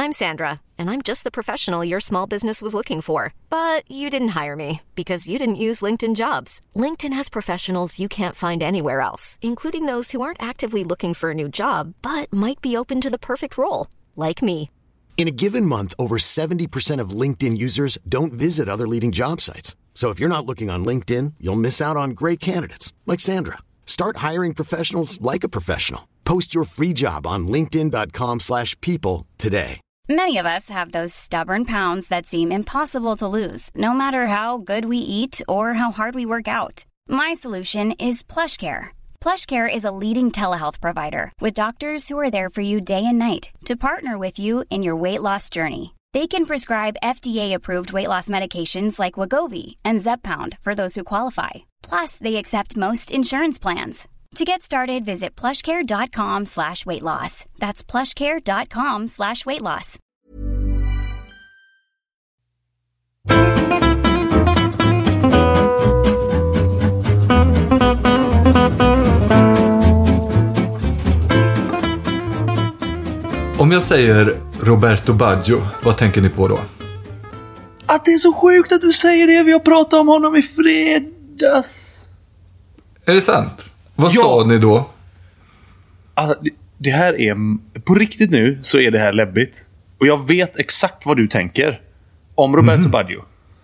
I'm Sandra, and I'm just the professional your small business was looking for. But you didn't hire me because you didn't use LinkedIn Jobs. LinkedIn has professionals you can't find anywhere else, including those who aren't actively looking for a new job, but might be open to the perfect role, like me. In a given month, over 70% of LinkedIn users don't visit other leading job sites. So if you're not looking on LinkedIn, you'll miss out on great candidates like Sandra. Start hiring professionals like a professional. Post your free job on linkedin.com/people today. Many of us have those stubborn pounds that seem impossible to lose, no matter how good we eat or how hard we work out. My solution is PlushCare. PlushCare is a leading telehealth provider with doctors who are there for you day and night to partner with you in your weight loss journey. They can prescribe FDA-approved weight loss medications like Wegovy and Zepbound for those who qualify. Plus, they accept most insurance plans. To get started, visit plushcare.com/weightloss. That's plushcare.com/weightloss. Om jag säger Roberto Baggio, vad tänker ni på då? Att det är så sjukt att du säger det. Vi har pratat om honom i fredags. Är det sant? Vad sa ni då? Alltså, det här är... På riktigt nu så är det här läbbigt. Och jag vet exakt vad du tänker om Roberto Baggio.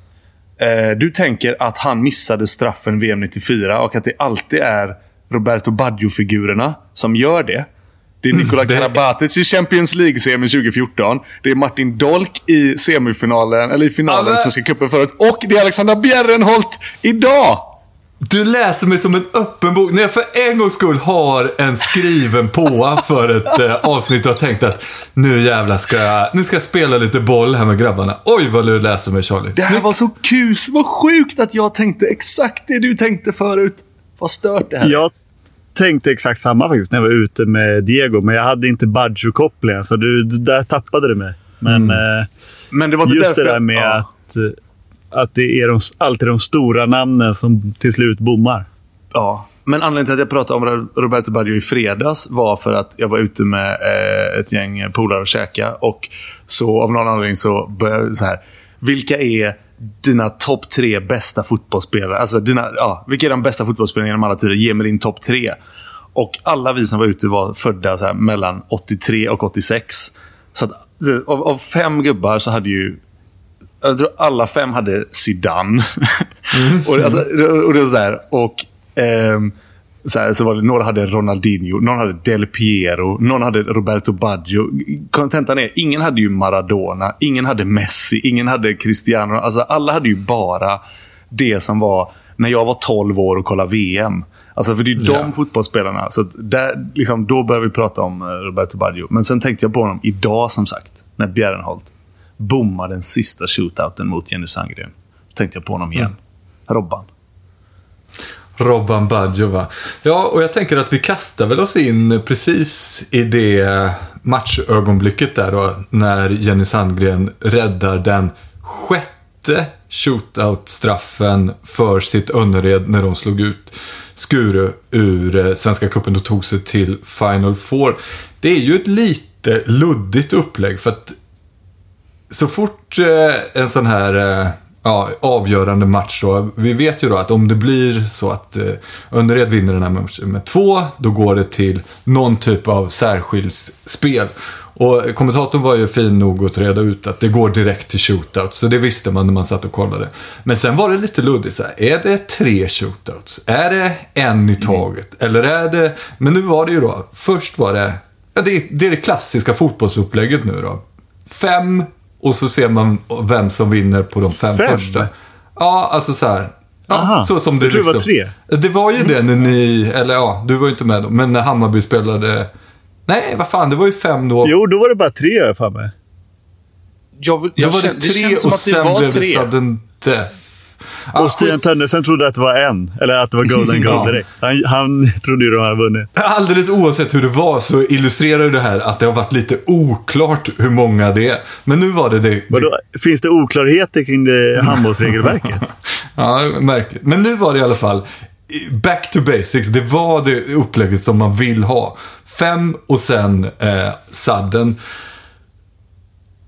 Du tänker att han missade straffen VM 94 och att det alltid är Roberto Baggio-figurerna som gör det. Det är Nikola Karabatic i Champions League-semin 2014. Det är Martin Dolk i semifinalen, eller i finalen som ska kuppen förut. Och det är Alexander Bjärrenholt idag! Du läser mig som en öppen bok. När jag för en gångs skull har en skriven på för ett avsnitt och har tänkt att nu jävlar ska jag spela lite boll här med grabbarna. Oj, vad du läser mig, Charlie. Det här var så kus. Vad sjukt att jag tänkte exakt det du tänkte förut. Vad stört det här. Jag tänkte exakt samma faktiskt när jag var ute med Diego. Men jag hade inte Baggio-kopplingen. Så där tappade det mig. Men det var inte just därför, det där med att det är alltid de stora namnen som till slut bommar. Ja, men anledningen till att jag pratade om Roberto Baggio i fredags var för att jag var ute med ett gäng polare och käka. Och så av någon anledning så började jag så här: vilka är dina topp 3 bästa fotbollsspelare? Alltså vilka är de bästa fotbollsspelarna genom alla tider? Ge mig din topp 3. Och alla vi som var ute var födda så här, mellan 83 och 86. Så att, av 5 gubbar så hade ju... Jag tror alla 5 hade Zidane. Och det var så här. Och så var det, några hade Ronaldinho, någon hade Del Piero, någon hade Roberto Baggio. Kontentan är, ingen hade ju Maradona, ingen hade Messi, ingen hade Cristiano. Alltså alla hade ju bara det som var när jag var 12 år och kollade VM. Alltså för det är de fotbollsspelarna. Så där, liksom, då började vi prata om Roberto Baggio. Men sen tänkte jag på honom idag, som sagt, när Bjärrenholt bommade den sista shootouten mot Jenny Sandgren. Tänkte jag på honom igen. Robban Baggio, va? Ja, och jag tänker att vi kastar väl oss in precis i det matchögonblicket där då, när Jenny Sandgren räddar den 6:e shootout-straffen för sitt Önnered när de slog ut Skuru ur Svenska cupen och tog sig till Final Four. Det är ju ett lite luddigt upplägg, för att så fort en sån här avgörande match då, vi vet ju då att om det blir så att Önnered vinner den här matchen med 2, då går det till någon typ av särskilsspel. Och kommentatorn var ju fin nog att reda ut att det går direkt till shootout, så det visste man när man satt och kollade. Men sen var det lite luddigt så här, är det 3 shootouts? Är det en i taget? Eller är det... Men nu var det ju då, först var det... Ja, det är det klassiska fotbollsupplägget nu då. 5, och så ser man vem som vinner på de 5 första. Ja, alltså så här. Ja, aha, så som det liksom. Var 3. Det var ju det när ni, eller ja, du var ju inte med då, men när Hammarby spelade. Nej, vad fan, det var ju 5 då. Jo, då var det bara 3 för mig. Då var det 3 och sen blev det sudden death. Och Stian Tönnersen trodde att det var eller att det var golden goal direkt. Han trodde ju de hade vunnit. Alldeles oavsett hur det var så illustrerar det här att det har varit lite oklart hur många det är. Men nu var det. Vadå? Finns det oklarheter kring det handbollsregelverket? Ja, märkligt. Men nu var det i alla fall back to basics. Det var det upplägget som man vill ha. 5 och sen sudden.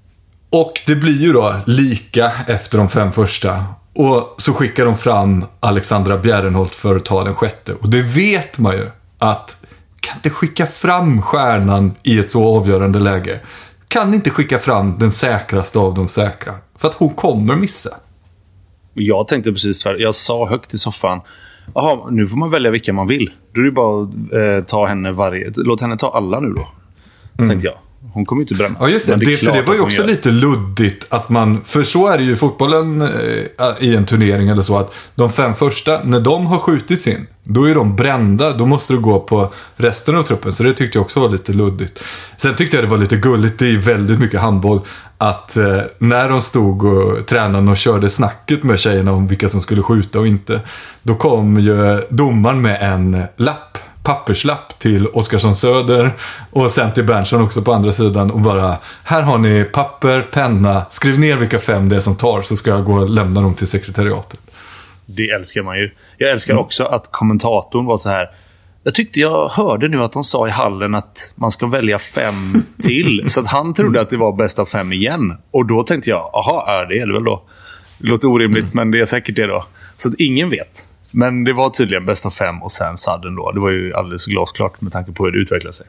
Och det blir ju då lika efter de 5 första. Och så skickar de fram Alexandra Bjärrenholt för att ta den 6:e. Och det vet man ju att kan inte skicka fram stjärnan i ett så avgörande läge. Kan inte skicka fram den säkraste av de säkra. För att hon kommer missa. Jag tänkte precis för jag sa högt i soffan. Jaha, nu får man välja vilka man vill. Då är det bara att ta henne låt henne ta alla nu då. Tänkte jag. Hon kommer ju inte bränna. Ja just det, för det var ju också lite luddigt att man, för så är det ju i fotbollen i en turnering eller så, att de 5 första, när de har skjutits in, då är de brända, då måste du gå på resten av truppen, så det tyckte jag också var lite luddigt. Sen tyckte jag det var lite gulligt, det är väldigt mycket handboll, att när de stod och tränade och körde snacket med tjejerna om vilka som skulle skjuta och inte, då kom ju domaren med en papperslapp till Oskarsson Söder och sen till Berntsson också på andra sidan och bara, här har ni papper, penna, skriv ner vilka 5 det är som tar, så ska jag gå och lämna dem till sekretariatet. Det älskar man ju. Jag älskar också att kommentatorn var så här. Jag hörde nu att han sa i hallen att man ska välja 5 till, så att han trodde att det var bäst av 5 igen. Och då tänkte jag, aha, det är det väl då. Det låter orimligt, men det är säkert det då. Så att ingen vet. Men det var tydligen bäst av 5 och sen sadden då. Det var ju alldeles glasklart med tanke på hur det utvecklade sig.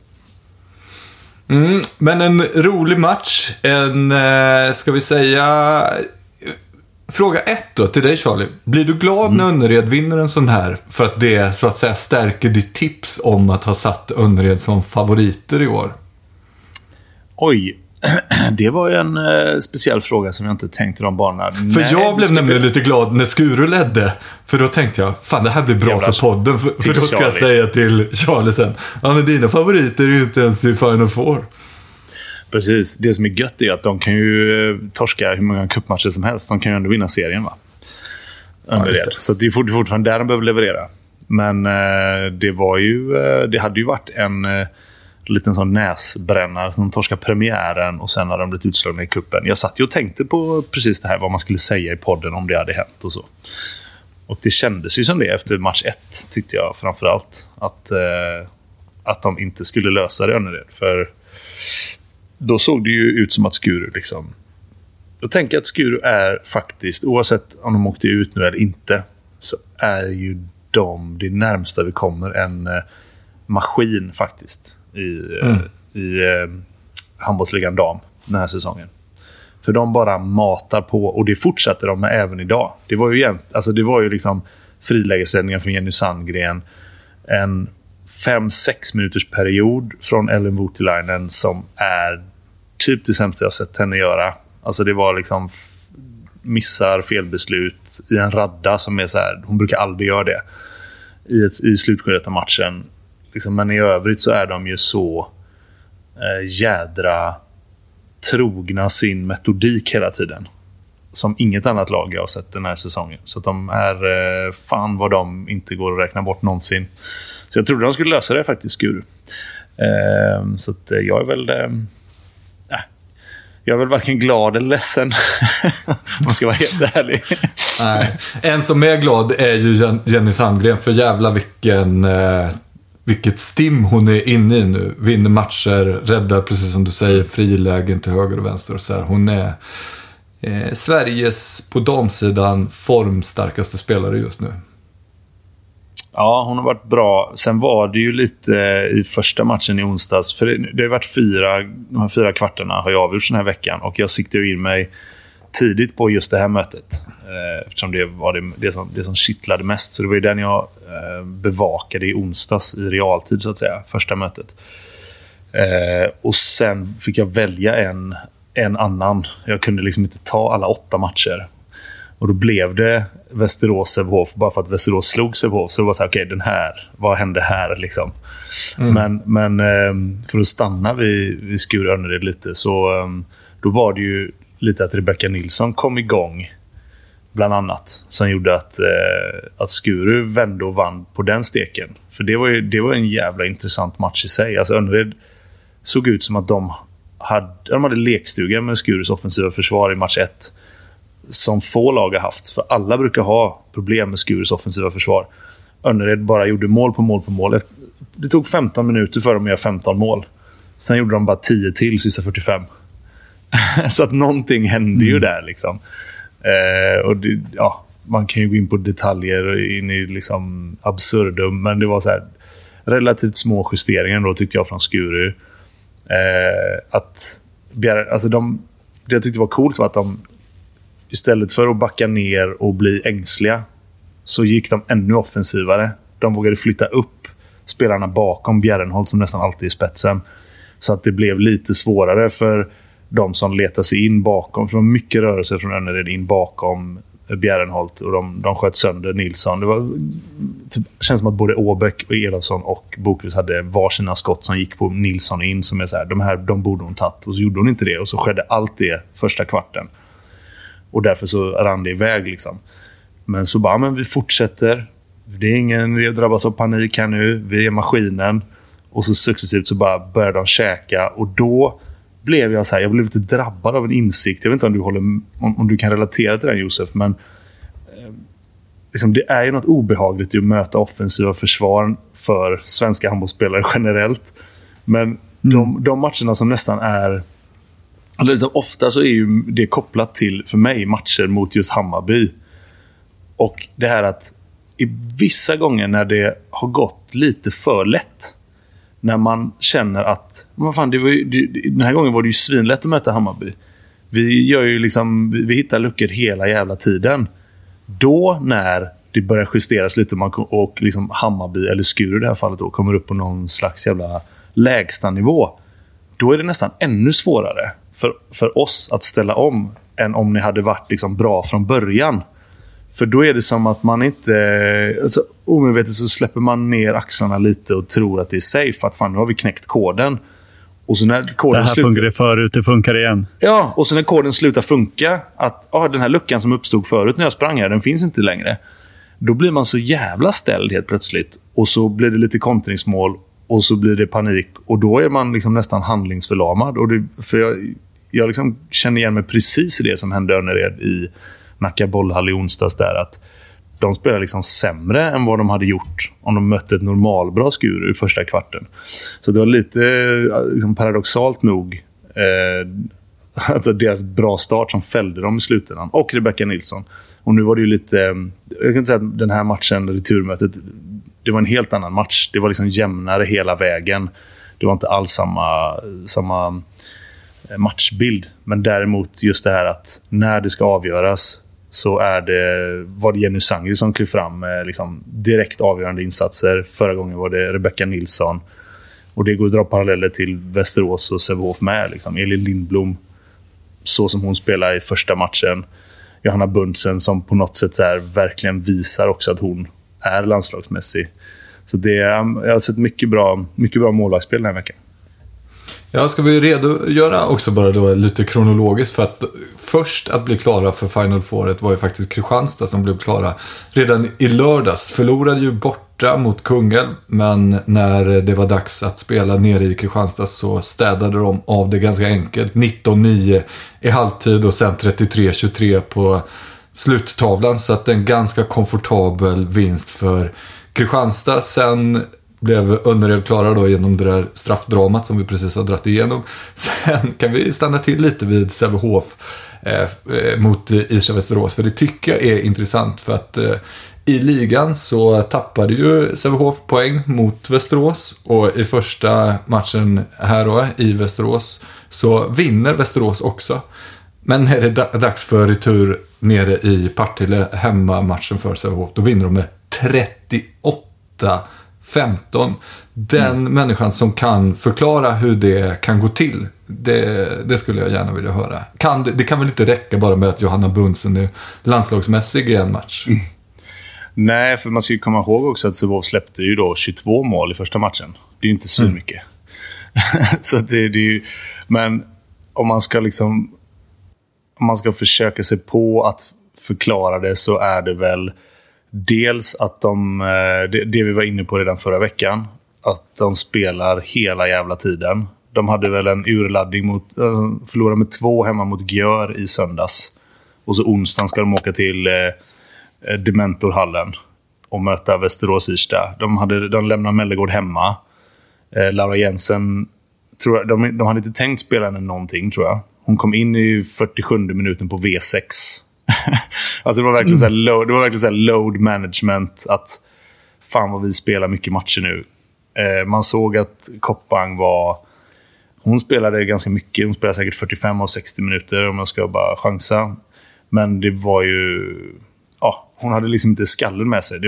Men en rolig match. Ska vi säga... Fråga 1 då till dig, Charlie. Blir du glad när Önnered vinner en sån här? För att det så att säga stärker ditt tips om att ha satt Önnered som favoriter i år? Oj, det var ju en speciell fråga som jag inte tänkte de banorna. För jag blev nämligen lite glad när Skuru ledde. För då tänkte jag, fan det här blir bra för podden. För då ska jag säga till Charlie sen, ja men dina favoriter är ju inte ens i Final Four. Precis, det som är gött är att de kan ju torska hur många cupmatcher som helst. De kan ju ändå vinna serien, va? Ja, så det är fortfarande där de behöver leverera. Men det hade ju varit en liten sån näsbrännare. De torskar premiären och sen har de blivit utslagna i kuppen. Jag satt ju och tänkte på precis det här, vad man skulle säga i podden om det hade hänt och så. Och det kändes ju som det efter match 1, tyckte jag framförallt. Att de inte skulle lösa det Önnered. För då såg det ju ut som att Skuru liksom... Jag tänker att Skuru är faktiskt, oavsett om de åkte ut nu eller inte, så är ju de det närmsta vi kommer en maskin faktiskt i handbollsligan dam den här säsongen. För de bara matar på, och det fortsätter de med även idag. Det var ju liksom frilägessändningar från Jenny Sandgren, en 5-6 minuters period från Ellen Voutilainen som är typ det sämsta jag sett henne göra. Alltså det var liksom missar felbeslut i en radda som är så här, hon brukar aldrig göra det i slutskedet av matchen liksom, men i övrigt så är de ju så jädra trogna sin metodik hela tiden som inget annat lag jag har sett den här säsongen. Så att de är fan vad de inte går att räkna bort någonsin. Så jag trodde de skulle lösa det faktiskt, Skuru. Så att jag är väl... jag är väl varken glad eller ledsen. Man ska vara helt ärlig. Nej. En som är glad är ju Jenny Sandgren. För jävla vilket stim hon är inne i nu. Vinner matcher, räddar precis som du säger frilägen till höger och vänster och så här. Hon är Sveriges på damsidan formstarkaste spelare just nu. Ja, hon har varit bra. Sen var det ju lite i första matchen i onsdags. För det har varit de här 4 kvartarna har jag avgjort den här veckan. Och jag siktade in mig tidigt på just det här mötet. Eftersom det var det som kittlade mest. Så det var ju den jag bevakade i onsdags i realtid så att säga. Första mötet. Och sen fick jag välja en annan. Jag kunde liksom inte ta alla 8 matcher. Och då blev det Västerås-Sävehof bara för att Västerås slog Sävehof. Så det var så här, okej, den här, vad hände här liksom? Men för att stanna vid Skuru Önnered lite så då var det ju lite att Rebecca Nilsson kom igång bland annat, som gjorde att Skuru vände och vann på den steken. För det var en jävla intressant match i sig. Alltså Önnered såg ut som att de hade lekstuga med Skurus offensiva försvar i match 1 som få lag har haft. För alla brukar ha problem med Skurus offensiva försvar. Önnered bara gjorde mål på mål. Det tog 15 minuter för dem att göra 15 mål. Sen gjorde de bara 10 till sista 45. Så att någonting hände ju där liksom. Och det, man kan ju gå in på detaljer och in i liksom absurdum, men det var så här relativt små justeringar då, tyckte jag, från Skuru. Det jag tyckte var coolt var att de istället för att backa ner och bli ängsliga så gick de ännu offensivare. De vågade flytta upp spelarna bakom Bjärrenholt som nästan alltid är i spetsen, så att det blev lite svårare för de som letar sig in bakom. För det var mycket rörelse från Önnered in bakom Bjärrenholt, och de sköt sönder Nilsson. Det var känns som att både Åbäck och Elofsson och Boklös hade varsina skott som gick på Nilsson in, som är så här, de borde hon tagit, och så gjorde hon inte det, och så skedde allt det första kvarten, och därför så rann det iväg liksom. Men så bara, men vi fortsätter, det är ingen, vi drabbas av panik här nu, vi är maskinen, och så successivt så bara börjar de käka, och då blev jag blev lite drabbad av en insikt. Jag vet inte om du kan relatera till den, Josef, men liksom, det är ju något obehagligt i att möta offensiva försvar för svenska handbollsspelare generellt. Men de matcherna som nästan är, eller liksom, ofta så är ju det kopplat till, för mig, matcher mot just Hammarby. Och det här att i vissa gånger när det har gått lite för lätt, när man känner att den här gången var det ju svinlätt att möta Hammarby. Vi hittar luckor hela jävla tiden. Då när det börjar justeras lite och liksom Hammarby eller Skuru i det här fallet då kommer upp på någon slags jävla lägsta nivå, då är det nästan ännu svårare för oss att ställa om än om ni hade varit liksom bra från början. För då är det som att man inte... Alltså, omedvetet så släpper man ner axlarna lite och tror att det är safe. Att fan, nu har vi knäckt koden. Och så när koden det här funkade förut, det funkar igen. Ja, och så när koden slutar funka, att den här luckan som uppstod förut när jag sprang här, den finns inte längre. Då blir man så jävla ställd helt plötsligt. Och så blir det lite kontringsmål. Och så blir det panik. Och då är man liksom nästan handlingsförlamad. Och för jag liksom känner igen mig precis i det som hände Önnered i Nacka bollhall i onsdags där, att de spelar liksom sämre än vad de hade gjort om de mötte ett normalbra Skuru i första kvarten. Så det var lite liksom, paradoxalt nog alltså deras bra start som fällde dem i slutändan, och Rebecca Nilsson. Och nu var det ju lite, jag kan inte säga att den här matchen, returmötet, det var en helt annan match. Det var liksom jämnare hela vägen. Det var inte alls samma matchbild, men däremot just det här att när det ska avgöras så var det Jenny Sangri som klev fram med liksom direkt avgörande insatser. Förra gången var det Rebecca Nilsson, och det går att dra paralleller till Västerås och Sävehof med liksom. Elin Lindblom, så som hon spelar i första matchen, Johanna Bundsen som på något sätt så här verkligen visar också att hon är landslagsmässig. Så jag har sett mycket bra målvaktsspel den här veckan. Ja, ska vi redogöra också bara då lite kronologiskt, för att först att bli klara för Final Four var ju faktiskt Kristianstad som blev klara redan i lördags. Förlorade ju borta mot Kungälv, men när det var dags att spela nere i Kristianstad så städade de av det ganska enkelt. 19-9 i halvtid och sen 33-23 på sluttavlan, så att en ganska komfortabel vinst för Kristianstad. Sen blev Önnered klara då genom det där straffdramat som vi precis har dratt igenom. Sen kan vi stanna till lite vid Sävehof mot Isha Västerås, för det tycker jag är intressant, för att i ligan så tappade ju Sävehof poäng mot Västerås, och i första matchen här då i Västerås så vinner Västerås också. Men när det är dags för retur nere i Partille, hemmamatchen för Sävehof, då vinner de med 38-15. Den människan som kan förklara hur det kan gå till, det skulle jag gärna vilja höra. Det kan väl inte räcka bara med att Johanna Bundsen är landslagsmässig i en match? Nej, för man ska ju komma ihåg också att Sävehof släppte ju då 22 mål i första matchen. Det är ju inte så mycket. Så det är ju, men om man ska försöka sig på att förklara det, så är det väl dels att det vi var inne på redan förra veckan, att de spelar hela jävla tiden. De hade väl en urladdning förlorade med 2 hemma mot Gjör i söndags, och så onsdagen ska de åka till Dementorhallen och möta Västerås Irsta. De lämnar Mellegård hemma. Laura Jensen, tror jag, de hade inte tänkt spela henne någonting, tror jag. Hon kom in i 47 minuten på V6. Alltså det var verkligen så här load management, att fan vad vi spelar mycket matcher nu. Man såg att Koppang hon spelade ganska mycket. Hon spelade säkert 45 av 60 minuter om jag ska bara chansa. Men det var ju... Ja, hon hade liksom inte skallen med sig. Det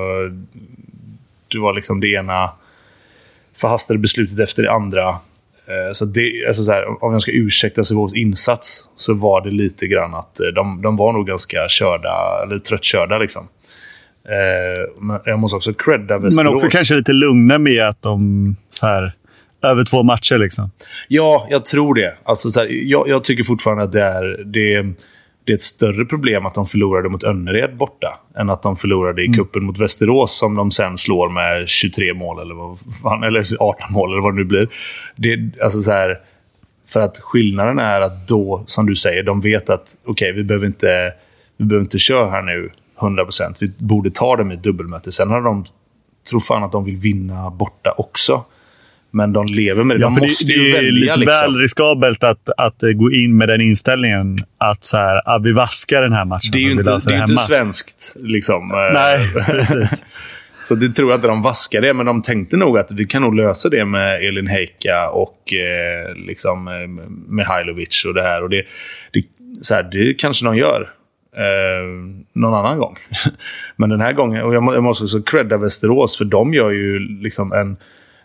var liksom det ena förhastade beslutet efter det andra. Så det, alltså så här, om jag ska ursäkta Sävehofs insats, så var det lite grann att de var nog ganska körda, eller tröttkörda liksom. Men jag måste också credda Västerås. Men också kanske lite lugna med att de så här, över 2 matcher liksom. Ja, jag tror det. Alltså, så här, jag tycker fortfarande att det är ett större problem att de förlorade mot Önnered borta än att de förlorade i kuppen mot Västerås, som de sen slår med 23 mål eller 18 mål eller vad det nu blir. Det, alltså så här, för att skillnaden är att då, som du säger, de vet att okej, vi behöver inte köra här nu 100%. Vi borde ta det med ett dubbelmöte. Sen har de tror fan att de vill vinna borta också. Men de lever med det. De måste ju välja. Det är lite väl riskabelt att gå in med den inställningen att så här, vi vaskar den här matchen. Det är ju inte svenskt liksom. Nej, precis. Så det tror jag inte de vaskar det. Men de tänkte nog att vi kan nog lösa det med Elin Heika och liksom Mihailovic och det här. Och det kanske de gör någon annan gång. Men den här gången, och jag måste också credda Västerås, för de gör ju liksom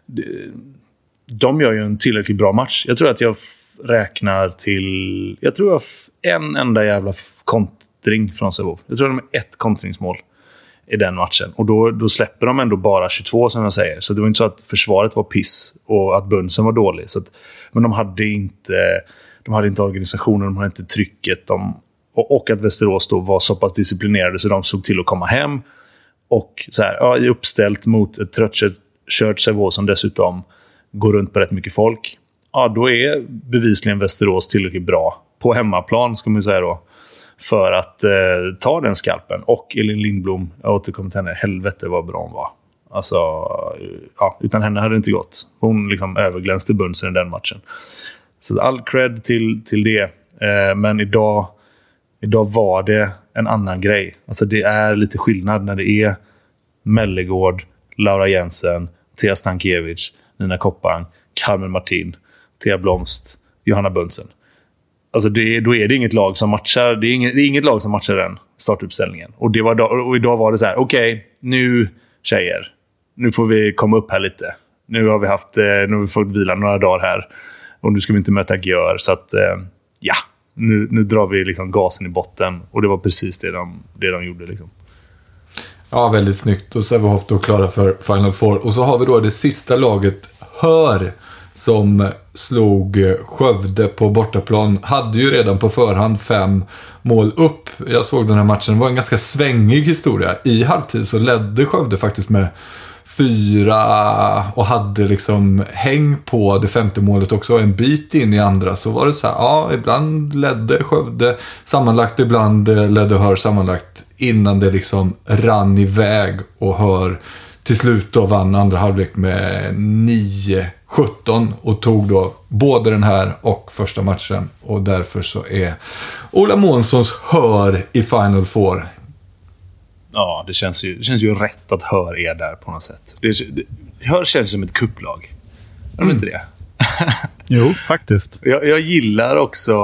de gör ju en tillräckligt bra match. Jag tror att jag räknar till... Jag tror en enda jävla kontring från Sävehof. Jag tror att de är 1 kontringsmål i den matchen. Och då släpper de ändå bara 22, som jag säger. Så det var inte så att försvaret var piss och att Bunsen var dålig. Men de hade inte organisationen, de hade inte trycket. Och att Västerås då var så pass disciplinerade så de såg till att komma hem. Och så här, uppställt mot ett tröttkört Sävehof som dessutom går runt på rätt mycket folk. Ja, då är bevisligen Västerås tillräckligt bra på hemmaplan, ska man säga då, för att ta den skalpen. Och Elin Lindblom, jag återkommer till henne, helvete vad bra hon var. Alltså, ja, utan henne hade det inte gått. Hon liksom överglänste Bunsen i den matchen. Så all cred till det. Men idag var det en annan grej. Alltså det är lite skillnad när det är Mellegård, Laura Jensen, Thea Stankiewicz, Nina Koppang, Carmen Martin, Thea Blomst, Johanna Bunsen. Alltså då är det inget lag som matchar. Det är inget lag som matchar den startuppställningen. Och idag var det så här: okej, nu tjejer, nu får vi komma upp här lite. Nu har vi fått vila några dagar här. Och nu ska vi inte möta Gjör. Så att ja, nu drar vi liksom gasen i botten. Och det var precis det de gjorde liksom. Ja, väldigt snyggt. Och Sävehof då klara för Final Four. Och så har vi då det sista laget, Hör, som slog Skövde på bortaplan. Hade ju redan på förhand 5 mål upp. Jag såg den här matchen. Det var en ganska svängig historia. I halvtid så ledde Skövde faktiskt med 4 och hade liksom häng på det 5:e målet också. En bit in i andra så var det så här, ja, ibland ledde Skövde sammanlagt, ibland ledde Hör sammanlagt, innan det liksom rann iväg och Hör till slut då vann andra halvlek med 9-17 och tog då både den här och första matchen, och därför så är Ola Månssons Hör i Final Four. Ja, det känns ju rätt att Hör är där på något sätt. Hör känns som ett kupplag. Är det inte det? Jo, faktiskt. Jag gillar också...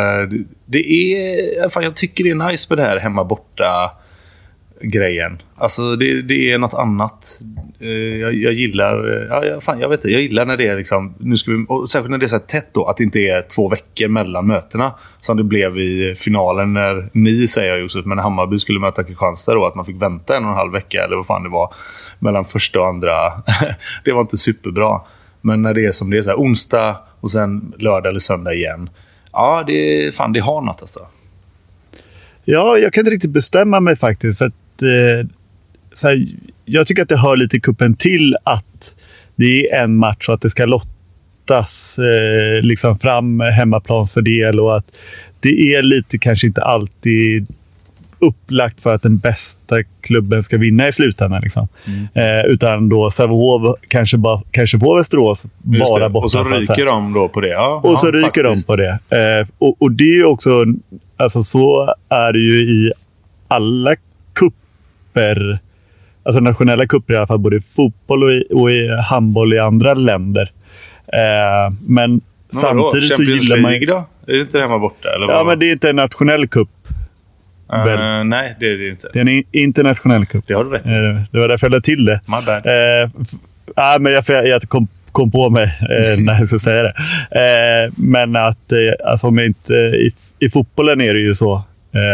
jag tycker det är nice med det här hemma borta grejen. Alltså det är något annat. Jag gillar... jag vet inte. Jag gillar när det är liksom... Nu ska vi, och särskilt när det är så här tätt då. Att det inte är 2 veckor mellan mötena. Som det blev i finalen när ni, säger jag Josef, men Hammarby skulle möta Kristianstad då. Att man fick vänta 1,5 vecka. Eller vad fan det var. Mellan första och andra. Det var inte superbra. Men när det är som det är så här, onsdag och sen lördag eller söndag igen. Ja, det har något alltså. Ja, jag kan inte riktigt bestämma mig faktiskt. För att så här, jag tycker att det hör lite kuppen till att det är en match och att det ska lottas liksom fram hemmaplansfördel, och att det är lite kanske inte alltid upplagt för att den bästa klubben ska vinna i slutändan. Liksom. Utan då Sävehof kanske på Västerås bara borta. Och så ryker de då på det. Ja, och så ryker de på det. Och det är ju också, alltså så är det ju i alla kupper, alltså nationella kupper i alla fall, både i fotboll och i handboll i andra länder. Men samtidigt så gillar man... League då? Är det inte hemma borta? Eller ja, men det är inte en nationell kupp. Nej, det är det inte. Det är en internationell kupp. Det har du rätt. Det var därför jag lade till det. My bad. Men jag kom på mig när jag skulle säga det. Men att alltså, om jag inte, i fotbollen är det ju så.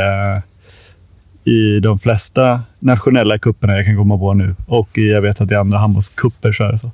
I de flesta nationella kupperna jag kan komma på nu. Och jag vet att i andra handbollskupper så är det så.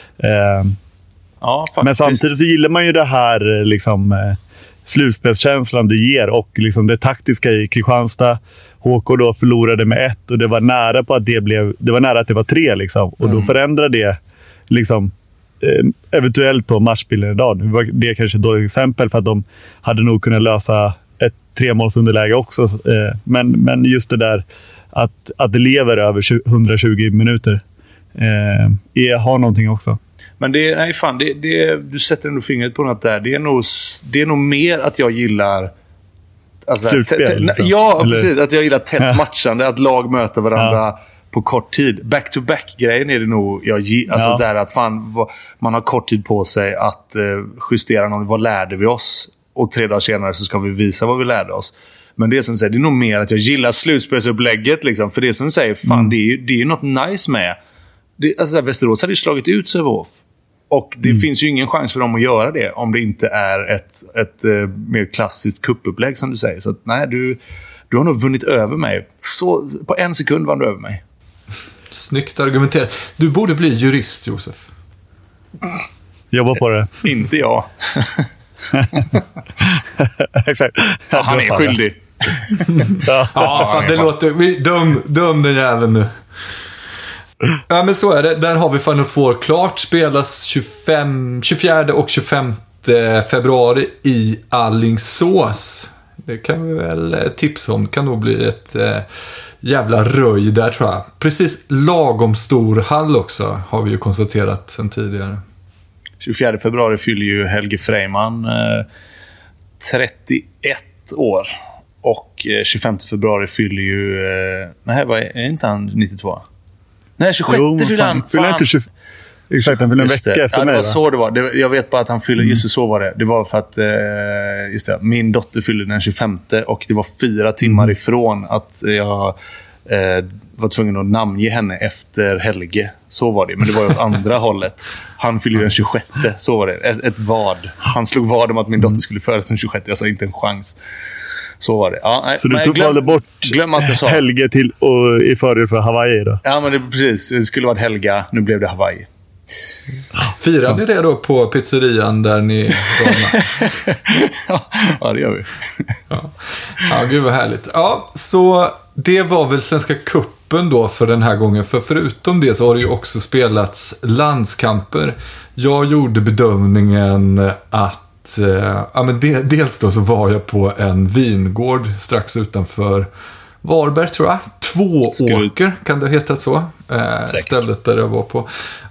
Ja, men samtidigt så gillar man ju det här liksom, slutspelskänslan det ger och liksom det taktiska i Kristianstad. HK då förlorade med 1 och det var nära på att det var nära att det var 3 liksom. Och då förändrade det liksom, eventuellt på matchbilden idag. Nu var det kanske ett dåligt exempel för att de hade nog kunnat lösa ett 3-målsunderläge också. Men just det där att det lever över 120 minuter har någonting också. Men du sätter ändå fingret på något där. Det är nog mer att jag gillar alltså, slutspel. Precis. Att jag gillar tätt matchande. Att lag möter varandra på kort tid. Back-to-back-grejen är det nog alltså där att man har kort tid på sig att justera något. Vad lärde vi oss? Och 3 dagar senare så ska vi visa vad vi lärde oss. Men det som säger, det är nog mer att jag gillar slutspelsupplägget liksom. För det som säger, det är ju något nice med. Alltså Västerås hade ju slagit ut Sävehof. Och det finns ju ingen chans för dem att göra det om det inte är ett mer klassiskt kuppupplägg som du säger. Så att, nej, du har nog vunnit över mig. Så på 1 sekund vann du över mig. Snyggt argumenterat. Du borde bli jurist, Josef. Jobba på det. Inte jag. Exakt. Han är skyldig. Fan, det låter... Döm den jäveln nu. Ja, men så är det. Där har vi Final Four klart. Spelas 24 och 25 februari i Alingsås. Det kan vi väl tipsa om. Det kan nog bli ett jävla röj där, tror jag. Precis lagom stor hall också, har vi ju konstaterat sedan tidigare. 24 februari fyller ju Helge Freiman 31 år. Och 25 februari fyller ju... är inte han 92? Nej, 26 fyller han. Exakt, han fyller en vecka efter mig. Det var så det var. Jag vet bara att han fyller... Just så var det. Det var för att min dotter fyllde den 25 och det var 4 timmar ifrån att jag var tvungen att namnge henne efter Helge. Så var det. Men det var ju åt andra hållet. Han fyllde den 26. Så var det. Ett vad. Han slog vad om att min dotter skulle födas den 26. Jag sa inte en chans. Så var det. Ja, nej, så du valde bort att jag sa Helge till och i fördel för Hawaii då? Ja, men precis. Det skulle varit Helga. Nu blev det Hawaii. Firade ni det då på pizzerian där ni Ja, det gör vi. Ja, gud vad härligt. Ja, så det var väl Svenska Cupen då för den här gången. För förutom det så har det ju också spelats landskamper. Jag gjorde bedömningen att dels då så var jag på en vingård strax utanför Varberg, tror jag. Tvååker, kan det heta så? Stället där jag var på.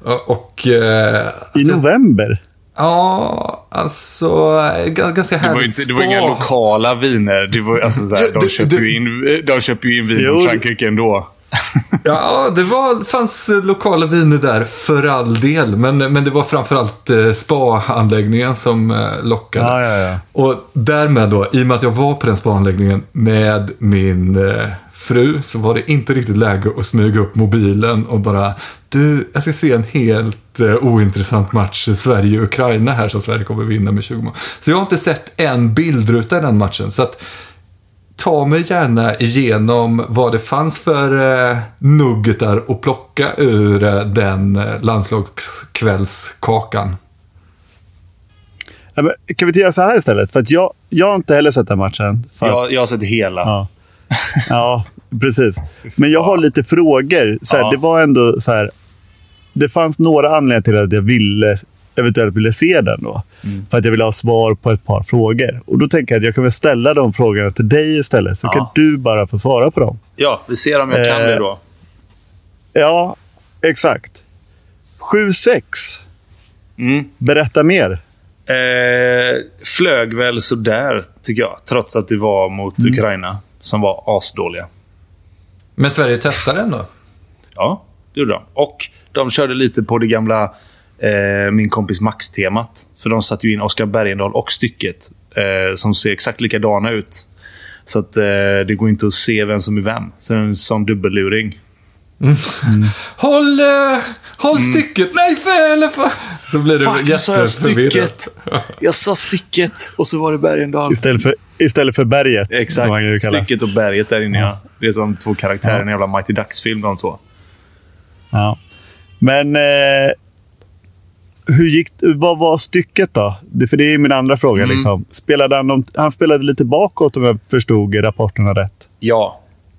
I november? Ja, alltså ganska härligt. Det var inga lokala viner. Det var, alltså, de köper ju in vin från Frankrike ändå. Ja, fanns lokala viner där för all del. Men det var framförallt spa-anläggningen som lockade. Ja. Och därmed då, i och med att jag var på den spa-anläggningen med min fru, så var det inte riktigt läge att smyga upp mobilen och bara, jag ska se en helt ointressant match, Sverige-Ukraina här, som Sverige kommer vinna med 20 mål. Så jag har inte sett en bildruta i den matchen, så att ta mig gärna igenom vad det fanns för nuggetar att plocka ur den landslagskvällskakan. Ja, men kan vi inte göra så här istället? För att jag har inte heller sett den matchen. Jag har sett hela. Ja, precis. Men jag har lite frågor. Så här, det var ändå så här... Det fanns några anledningar till att jag ville eventuellt ville se den då. För att jag vill ha svar på ett par frågor. Och då tänker jag att jag kan väl ställa de frågorna till dig istället. Så kan du bara få svara på dem. Ja, vi ser om jag kan det då. Ja, exakt. 7-6. Berätta mer. Flög väl så där tycker jag. Trots att det var mot Ukraina som var asdåliga. Men Sverige testade ändå. Ja, det gjorde de. Och de körde lite på det gamla min kompis Max-temat. För de satte ju in Oskar Bergendahl och stycket som ser exakt likadana ut. Så att det går inte att se vem som är vem. Så det är en sån dubbelluring. Håll stycket. Nej, för. Så blir det jätteförvirrat. Jag sa stycket och så var det Bergendahl. Istället för berget. Exakt, stycket och berget där inne. Ja. Det är som två karaktärer i en jävla Mighty Ducks-film, de två. Ja. Men vad var stycket då? För det är min andra fråga. Liksom. Spelade han spelade lite bakåt om jag förstod rapporterna rätt. Ja.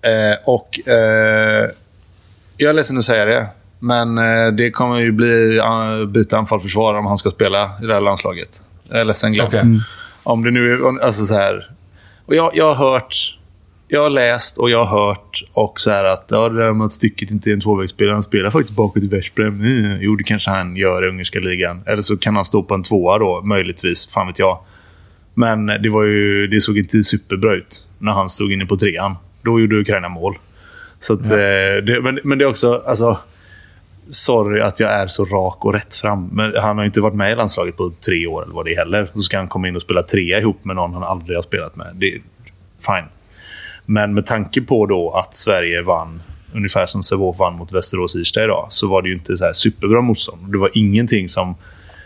Jag är ledsen att säga det. Men det kommer ju bli byta anfall-försvar om han ska spela i det här landslaget. Jag är ledsen glöm. Okay. Om det nu är alltså så här. Och jag har hört, jag har läst och jag har hört och så här att det där med att stycket inte är en tvåvägsspelare. Han spelar faktiskt bakåt i Veszprem. Jo, det kanske han gör i ungerska ligan. Eller så kan han stå på en tvåa då, möjligtvis. Fan vet jag. Men det såg inte superbra ut när han stod inne på trean. Då gjorde Ukraina mål. Så att, men det är också, alltså, sorry att jag är så rak och rätt fram. Men han har ju inte varit med i landslaget på 3 år eller vad det är heller. Så ska han komma in och spela trea ihop med någon han aldrig har spelat med. Det är fine. Men med tanke på då att Sverige vann ungefär som Sävehof vann mot Västerås Irsta idag, så var det ju inte så här superbra motstånd. Det var ingenting som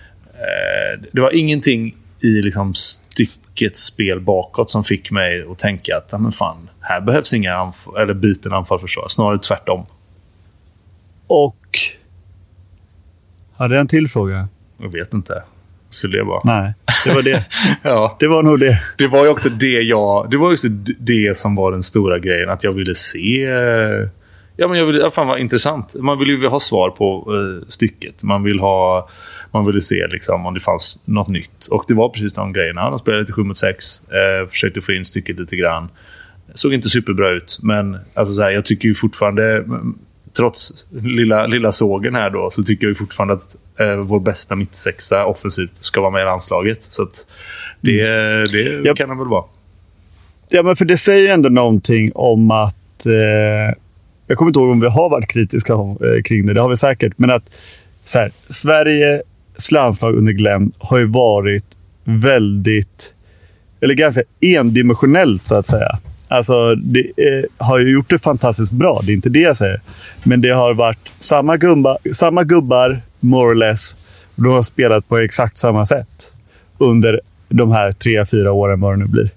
i liksom styckets spel bakåt som fick mig att tänka att men fan, här behövs inga byten anfallsförsvar. Snarare tvärtom. Och hade jag en till fråga? Jag vet inte. Skulle det vara? Nej, det var det. Ja. Det var nog det. Det var ju också det som var den stora grejen. Att jag ville se... fan vad intressant. Man vill ju ha svar på stycket. Man ville se liksom, om det fanns något nytt. Och det var precis de grejerna. De spelade lite 7-6. Försökte få in stycket lite grann. Såg inte superbra ut. Men alltså, så här, jag tycker ju fortfarande... Trots lilla sågen här då, så tycker jag ju fortfarande att vår bästa mittsexa offensivt ska vara med i landslaget. Så att det kan det väl vara. Ja, men för det säger ändå någonting om att... jag kommer inte ihåg om vi har varit kritiska kring det. Det har vi säkert. Men att så här, Sveriges landslag under Glenn har ju varit väldigt... Eller ganska endimensionellt så att säga. Alltså, det har ju gjort det fantastiskt bra. Det är inte det jag säger. Men det har varit samma gubbar, more or less. Och de har spelat på exakt samma sätt under de här 3-4 åren, vad det nu blir.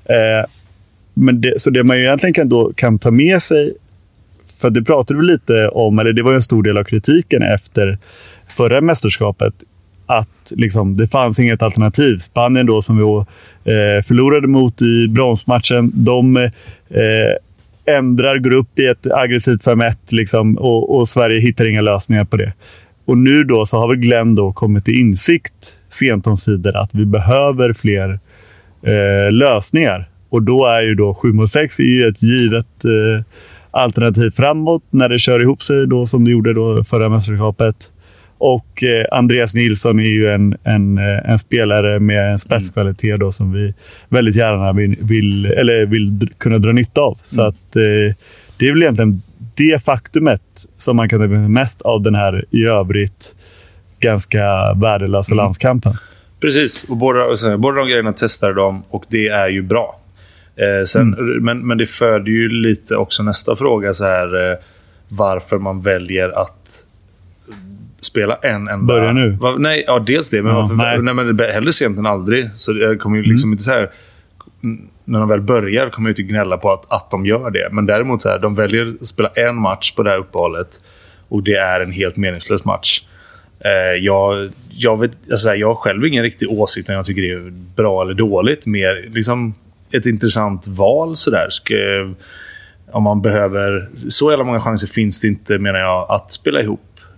Så det man ju egentligen kan ta med sig, för det pratade vi lite om, eller det var en stor del av kritiken efter förra mästerskapet, att liksom, det fanns inget alternativ. Spanien då, som vi förlorade mot i bronsmatchen, de ändrar grupp i ett aggressivt 5-1 liksom, och Sverige hittar inga lösningar på det. Och nu då så har väl Glenn då kommit till insikt sent om sidor att vi behöver fler lösningar. Och då är ju då 7-6 är ju ett givet alternativ framåt när det kör ihop sig då, som det gjorde då förra mästerskapet. Och Andreas Nilsson är ju en spelare med en spetskvalitet då, som vi väldigt gärna vill kunna dra nytta av. Så att det är väl egentligen det faktumet som man kan ta med mest av den här i övrigt ganska värdelösa landskampen. Precis, och båda de grejerna testade de, och det är ju bra. Men det föder ju lite också nästa fråga så här, varför man väljer att spela en enda... Börja nu? Nej, ja, dels det. Men men hellre sent än aldrig. Så jag kommer ju liksom inte så här... När de väl börjar kommer jag inte gnälla på att de gör det. Men däremot så här, de väljer att spela en match på det här uppehållet. Och det är en helt meningslös match. Jag har själv ingen riktig åsikt när jag tycker det är bra eller dåligt. Mer liksom ett intressant val sådär. Om man behöver... Så jävla många chanser finns det inte, menar jag, att spela ihop.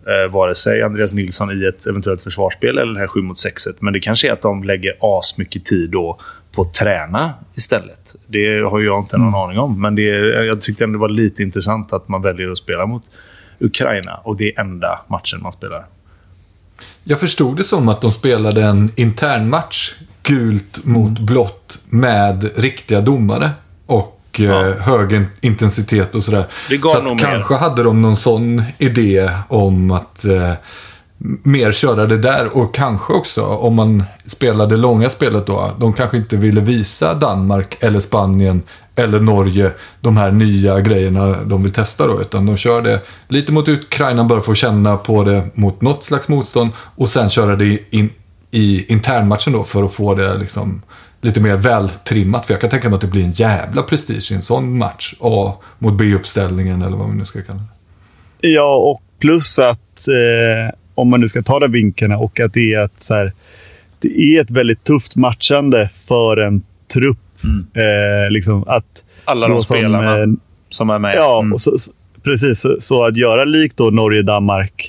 vare sig Andreas Nilsson i ett eventuellt försvarsspel eller det här 7-mot-6. Men det kanske är att de lägger asmycket tid då på att träna istället. Det har jag inte någon aning om. Men jag tyckte ändå det var lite intressant att man väljer att spela mot Ukraina. Och det är enda matchen man spelar. Jag förstod det som att de spelade en intern match, gult mot blått, med riktiga domare och hög intensitet och sådär. Det gav så nog att kanske hade de någon sån idé om att mer köra det där. Och kanske också, om man spelade långa spelet då, de kanske inte ville visa Danmark eller Spanien eller Norge de här nya grejerna de vill testa då, utan de kör det lite mot Ukraina, bara få känna på det mot något slags motstånd och sen köra det i internmatchen då för att få det liksom lite mer vältrimmat. För jag kan tänka mig att det blir en jävla prestige i en sån match mot B-uppställningen eller vad man nu ska kalla det. Ja, och plus att om man nu ska ta de vinkeln och att det är att så här, det är ett väldigt tufft matchande för en trupp. Liksom att alla de spelarna som är med. Ja, och precis. Så att göra likt då Norge-Danmark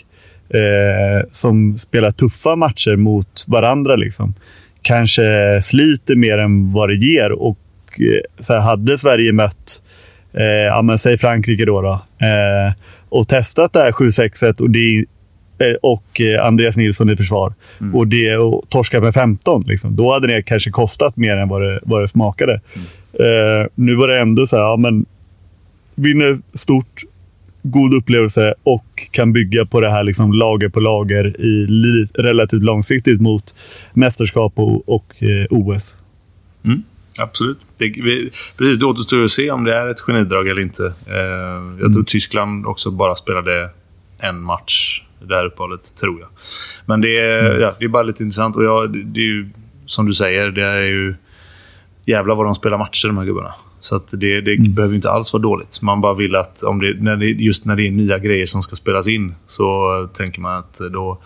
som spelar tuffa matcher mot varandra liksom, kanske sliter mer än vad det ger. Och så här, hade Sverige mött säg Frankrike då och testat det här 7-6 och Andreas Nilsson i försvar och torska med 15 liksom, då hade det kanske kostat mer än vad det smakade. Nu var det ändå så här, men vinner stort, god upplevelse och kan bygga på det här liksom, lager på lager i relativt långsiktigt mot mästerskap och OS. Absolut. Precis, det återstår att se om det är ett genidrag eller inte. Jag tror Tyskland också bara spelade en match det här uppehållet, tror jag. Men det är bara lite intressant. Och det är ju, som du säger, det är ju jävla vad de spelar matcher, de här gubbarna. Så att det behöver inte alls vara dåligt. Man bara vill att just när det är nya grejer som ska spelas in, så tänker man att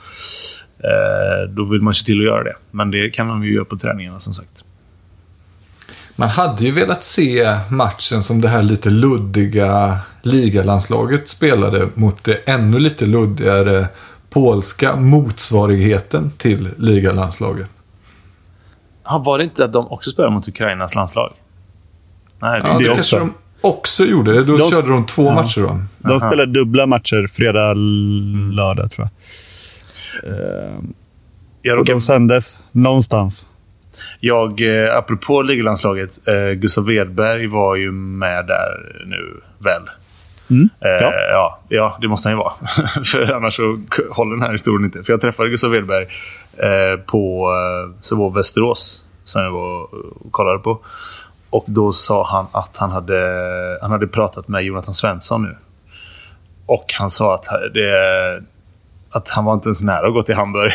då vill man se till att göra det. Men det kan man ju göra på träningarna, som sagt. Man hade ju velat se matchen som det här lite luddiga ligalandslaget spelade mot det ännu lite luddigare polska motsvarigheten till ligalandslaget. Var det inte att de också spelade mot Ukrainas landslag? Nej, det kanske de också gjorde. Då körde de 2 matcher då. De spelade dubbla matcher fredag, lördag tror jag. Och de sändes någonstans. Apropå ligalandslaget, Gustav Wedberg var ju med där nu, väl? Ja, det måste han ju vara. För annars så håller den här historien inte. För jag träffade Gustav Wedberg på Sävehof Västerås som jag var och kollade på. Och då sa han att han hade pratat med Jonathan Svensson nu. Och han sa att han var inte ens nära att gå till Hamburg.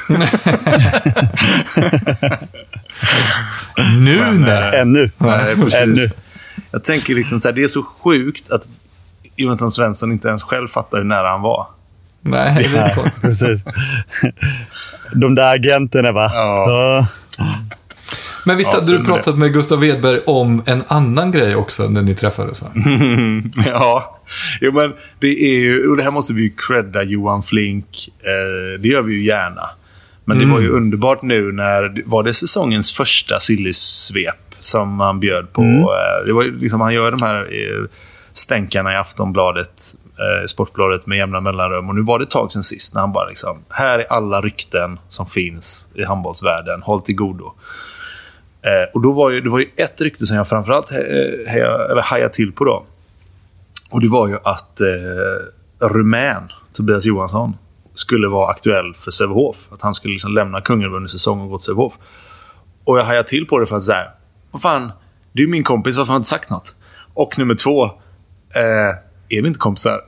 Ännu. Nej, precis. Jag tänker liksom så här, det är så sjukt att Jonathan Svensson inte ens själv fattar hur nära han var. Nej, det är inte precis. De där agenterna, va? Ja. Men visst hade du pratat med Gustav Wedberg om en annan grej också när ni träffades? Ja, men det är ju, och det här måste vi ju credda Johan Flink. Det gör vi ju gärna. Men det var ju underbart nu var det säsongens första silly-svep som man bjöd på. Det var ju liksom, han gör de här stänkarna i Aftonbladet, Sportbladet med jämna mellanrum. Och nu var det ett tag sedan sist när han bara liksom, här är alla rykten som finns i handbollsvärlden, håll till godo. Och då var det var ju ett rykte som jag framförallt hajade till på då. Och det var ju att rumän Tobias Johansson skulle vara aktuell för Sävehof. Att han skulle liksom lämna Kungälv under säsong och gå till Sävehof. Och jag hajade till på det för att säga, vad fan, du är min kompis, varför har han inte sagt något? Och nummer 2, är vi inte kompisar?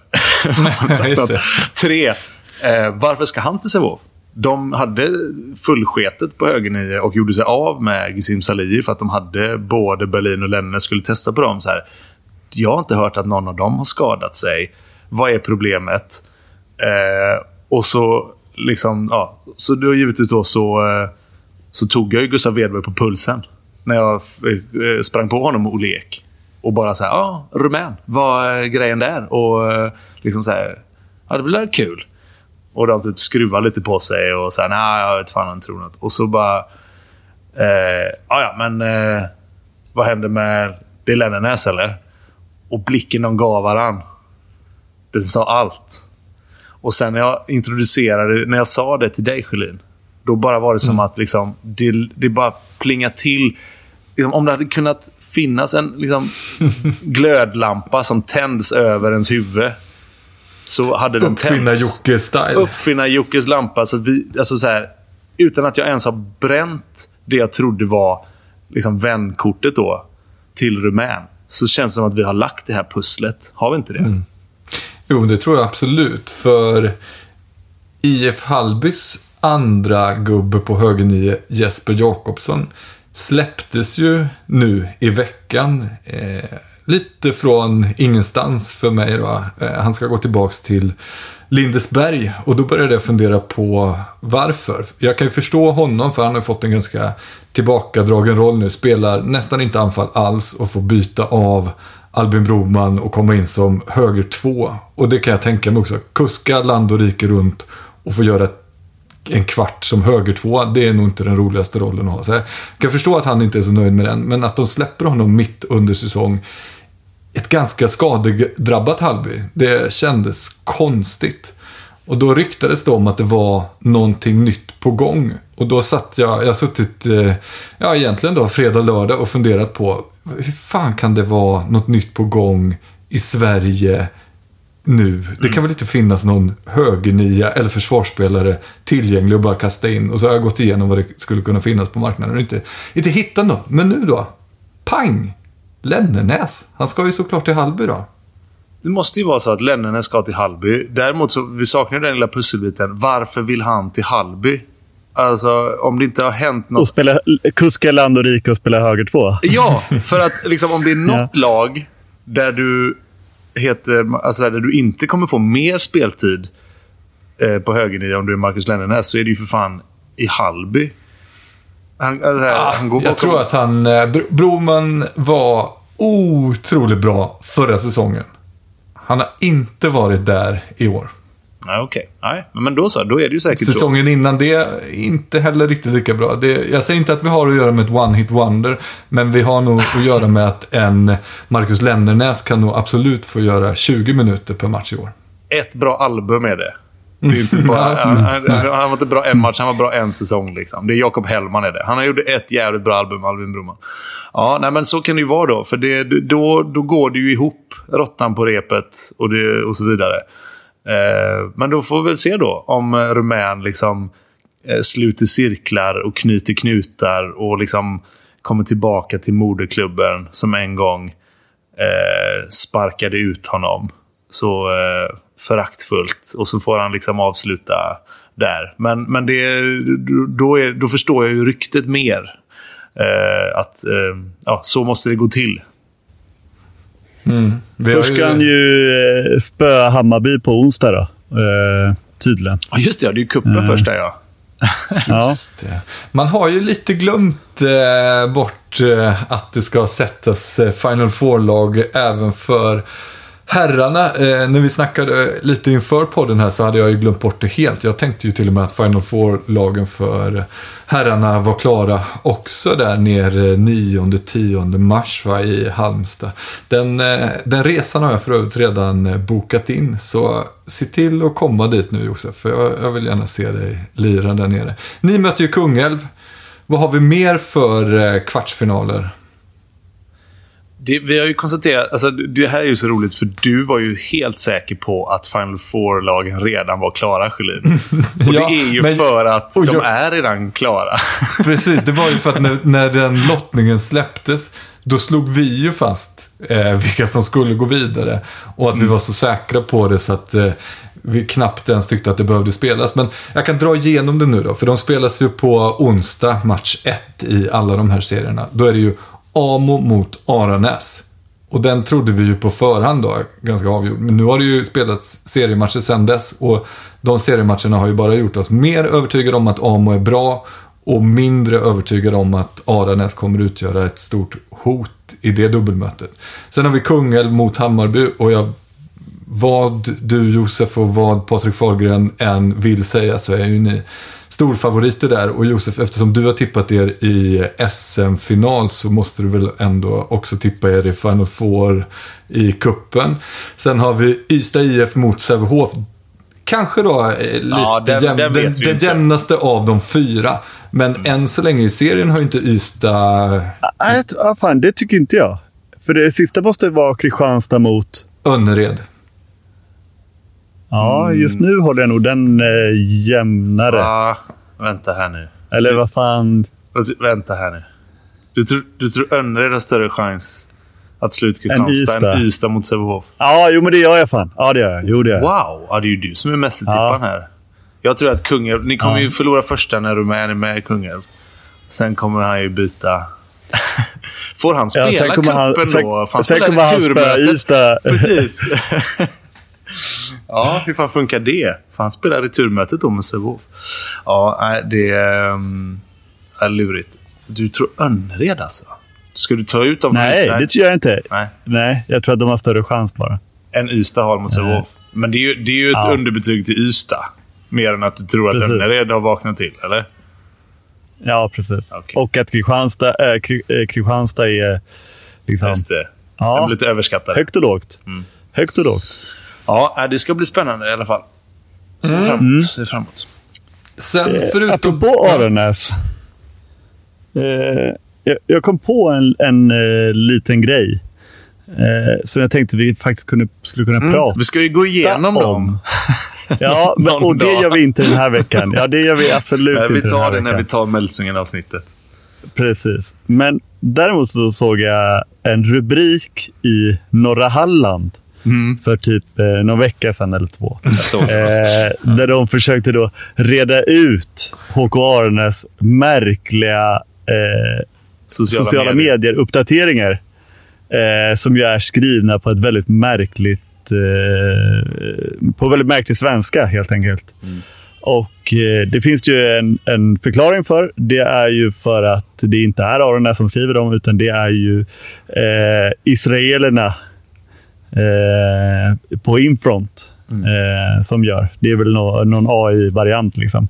3, varför ska han till Sävehof? De hade fullsketet på högernio och gjorde sig av med Gizim Salih för att de hade både Berlin och Lenne skulle testa på dem. Så här, jag har inte hört att någon av dem har skadat sig. Vad är problemet? Och så liksom, ja, så då givetvis då så tog jag ju Gustav Wedberg på pulsen när jag sprang på honom och lek och bara så här, rumän, vad är grejen där? Och liksom så här, ja, det blir kul. Och de typ skruvar lite på sig och säger nej, jag vet fan, han tror något. Och så bara vad hände med det Lennernäs eller? Och blicken de gav varann, det sa allt. Och sen när jag sa det till dig, Sjölin, då bara var det som att liksom, det bara plinga till. Liksom, om det hade kunnat finnas en liksom, glödlampa som tänds över ens huvud, så hade den Uppfinna Jockes lampa. Så att vi, alltså så här, utan att jag ens har bränt det jag trodde var liksom vänkortet då till Rumän, så känns det som att vi har lagt det här pusslet. Har vi inte det? Jo, det tror jag absolut. För IF Hallbys andra gubbe på högernio, Jesper Jakobsson, släpptes ju nu i veckan. Lite från ingenstans för mig då. Han ska gå tillbaks till Lindesberg, och då började jag fundera på varför. Jag kan ju förstå honom, för han har fått en ganska tillbakadragen roll nu. Spelar nästan inte anfall alls och får byta av Albin Broman och komma in som höger 2. Och det kan jag tänka mig också. Kuska land och rike runt och få göra en kvart som höger 2. Det är nog inte den roligaste rollen att ha. Så jag kan förstå att han inte är så nöjd med den. Men att de släpper honom mitt under säsong, ett ganska skadedrabbat Hallby, det kändes konstigt. Och då ryktades det om att det var någonting nytt på gång. Och då satt jag har suttit egentligen då fredag, lördag och funderat på hur fan kan det vara något nytt på gång i Sverige nu? Det kan väl inte finnas någon högernia eller försvarsspelare tillgänglig och bara kasta in. Och så har jag gått igenom vad det skulle kunna finnas på marknaden och inte hittat något. Men nu då? Pang! Lennernäs. Han ska ju såklart till Hallby då. Det måste ju vara så att Lennernäs ska till Hallby. Däremot så vi saknar den lilla pusselbiten. Varför vill han till Hallby? Alltså, om det inte har hänt något... Och spela kuska land och rike och spela höger 2. Ja, för att liksom, om det är något lag där du där du inte kommer få mer speltid på högernio om du är Marcus Lennernäs, så är det ju för fan i Hallby. Jag tror att Broman var otroligt bra förra säsongen. Han har inte varit där i år. Okej. Nej, men då så. Då är det ju säkert säsongen så. Innan det inte heller riktigt lika bra. Jag säger inte att vi har att göra med ett one-hit wonder, men vi har nog att göra med att en Marcus Lennernäs kan nog absolut få göra 20 minuter per match i år. Ett bra album är det. Det är inte bara, han var inte bra en match, han var bra en säsong liksom. Det är Jakob Hellman är det. Han har gjort ett jävligt bra album, Albin Broman. Ja, nej, men så kan det ju vara då. För då går det ju ihop, råttan på repet och så vidare. Men då får vi väl se då om Rumän liksom sluter cirklar och knyter knutar och liksom kommer tillbaka till moderklubben som en gång sparkade ut honom så föraktfullt, och så får han liksom avsluta där. Men då förstår jag ju ryktet mer, att så måste det gå till. Först ska han ju spöa Hammarby på onsdag då. Tydligen. Ja, just det. Det är ju kuppen först där, ja. Ja. Man har ju lite glömt bort att det ska sättas Final Four-lag även för herrarna. När vi snackade lite inför podden här så hade jag ju glömt bort det helt. Jag tänkte ju till och med att Final Four-lagen för herrarna var klara också där nere 9-10 mars i Halmstad. Den resan har jag för övrigt redan bokat in, så se till att komma dit nu, Josef, för jag vill gärna se dig lira där nere. Ni möter ju Kungälv. Vad har vi mer för kvartsfinaler? Vi har ju konstaterat, alltså det här är ju så roligt, för du var ju helt säker på att Final Four-lagen redan var klara, Sjölin. Och ja, det är ju för att de är redan klara. Precis, det var ju för att när den lottningen släpptes, då slog vi ju fast vilka som skulle gå vidare. Och att vi var så säkra på det så att vi knappt ens tyckte att det behövde spelas. Men jag kan dra igenom det nu då, för de spelas ju på onsdag, match 1 i alla de här serierna. Då är det ju Amo mot Aranäs. Och den trodde vi ju på förhand då, ganska avgjord. Men nu har det ju spelats seriematcher sedan dess. Och de seriematcherna har ju bara gjort oss mer övertygade om att Amo är bra och mindre övertygade om att Aranäs kommer utgöra ett stort hot i det dubbelmötet. Sen har vi Kungälv mot Hammarby, och jag vad du Josef och vad Patrik Fahlgren än vill säga så är ju ni storfavoriter där. Och Josef, eftersom du har tippat er i SM-final så måste du väl ändå också tippa er i Final Four i kuppen. Sen har vi Ystad IF mot Sävehof. Kanske då den jämnaste av de 4. Men än så länge i serien har inte Ystad... Fan, det tycker inte jag. För det sista måste vara Kristianstad mot... Önnered. Ja, just nu håller jag nog den jämnare. Ja, vänta här nu. Eller vad fan... Vänta här nu. Du tror Önnered har större chans att sluta Kristianstad än Ystad mot Sävehof? Ja, jo men det gör jag fan. Ja, det gör jag. Jo, det gör jag. Wow, ja, det är ju du som är mästertipparen här. Jag tror att Kungälv... Ni kommer ju förlora första när Rumänien är med i Kungälv. Sen kommer han ju byta... Får han spela kuppen då? Sen kommer han spela Ystad. Precis. Ja, hur fan funkar det? För han spelar returmötet då med Sävehof. Ja, det är lurigt. Du tror Önnered alltså? Ska du ta ut dem? Nej, det tror jag inte. Nej, jag tror att de har större chans bara. Än Ystad har mot Sävehof. Men det är ju ett underbetyg till Ystad. Mer än att du tror att Önnered har vaknat till, eller? Ja, precis. Okay. Och att Kristianstad är liksom... Just det. Ja, lite överskattad. Högt och lågt. Högt och lågt. Ja, det ska bli spännande i alla fall. Se framåt. Sen förutom... Apropå Aranäs. Jag kom på en liten grej. Som jag tänkte vi faktiskt skulle kunna prata om. Vi ska ju gå igenom dem. Ja, och det gör vi inte den här veckan. Ja, det gör vi absolut inte den här veckan. Vi tar det när vi tar Mälsungen-avsnittet. Precis. Men däremot så såg jag en rubrik i Norra Halland för typ någon vecka sedan eller 2. Där de försökte då reda ut HK Aranäs märkliga sociala medier-uppdateringar som ju är skrivna på ett väldigt märkligt på väldigt märklig svenska helt enkelt. Och det finns ju en förklaring för. Det är ju för att det inte är Aranäs som skriver dem, utan det är ju israelerna på Infront som gör. Det är väl någon AI-variant liksom.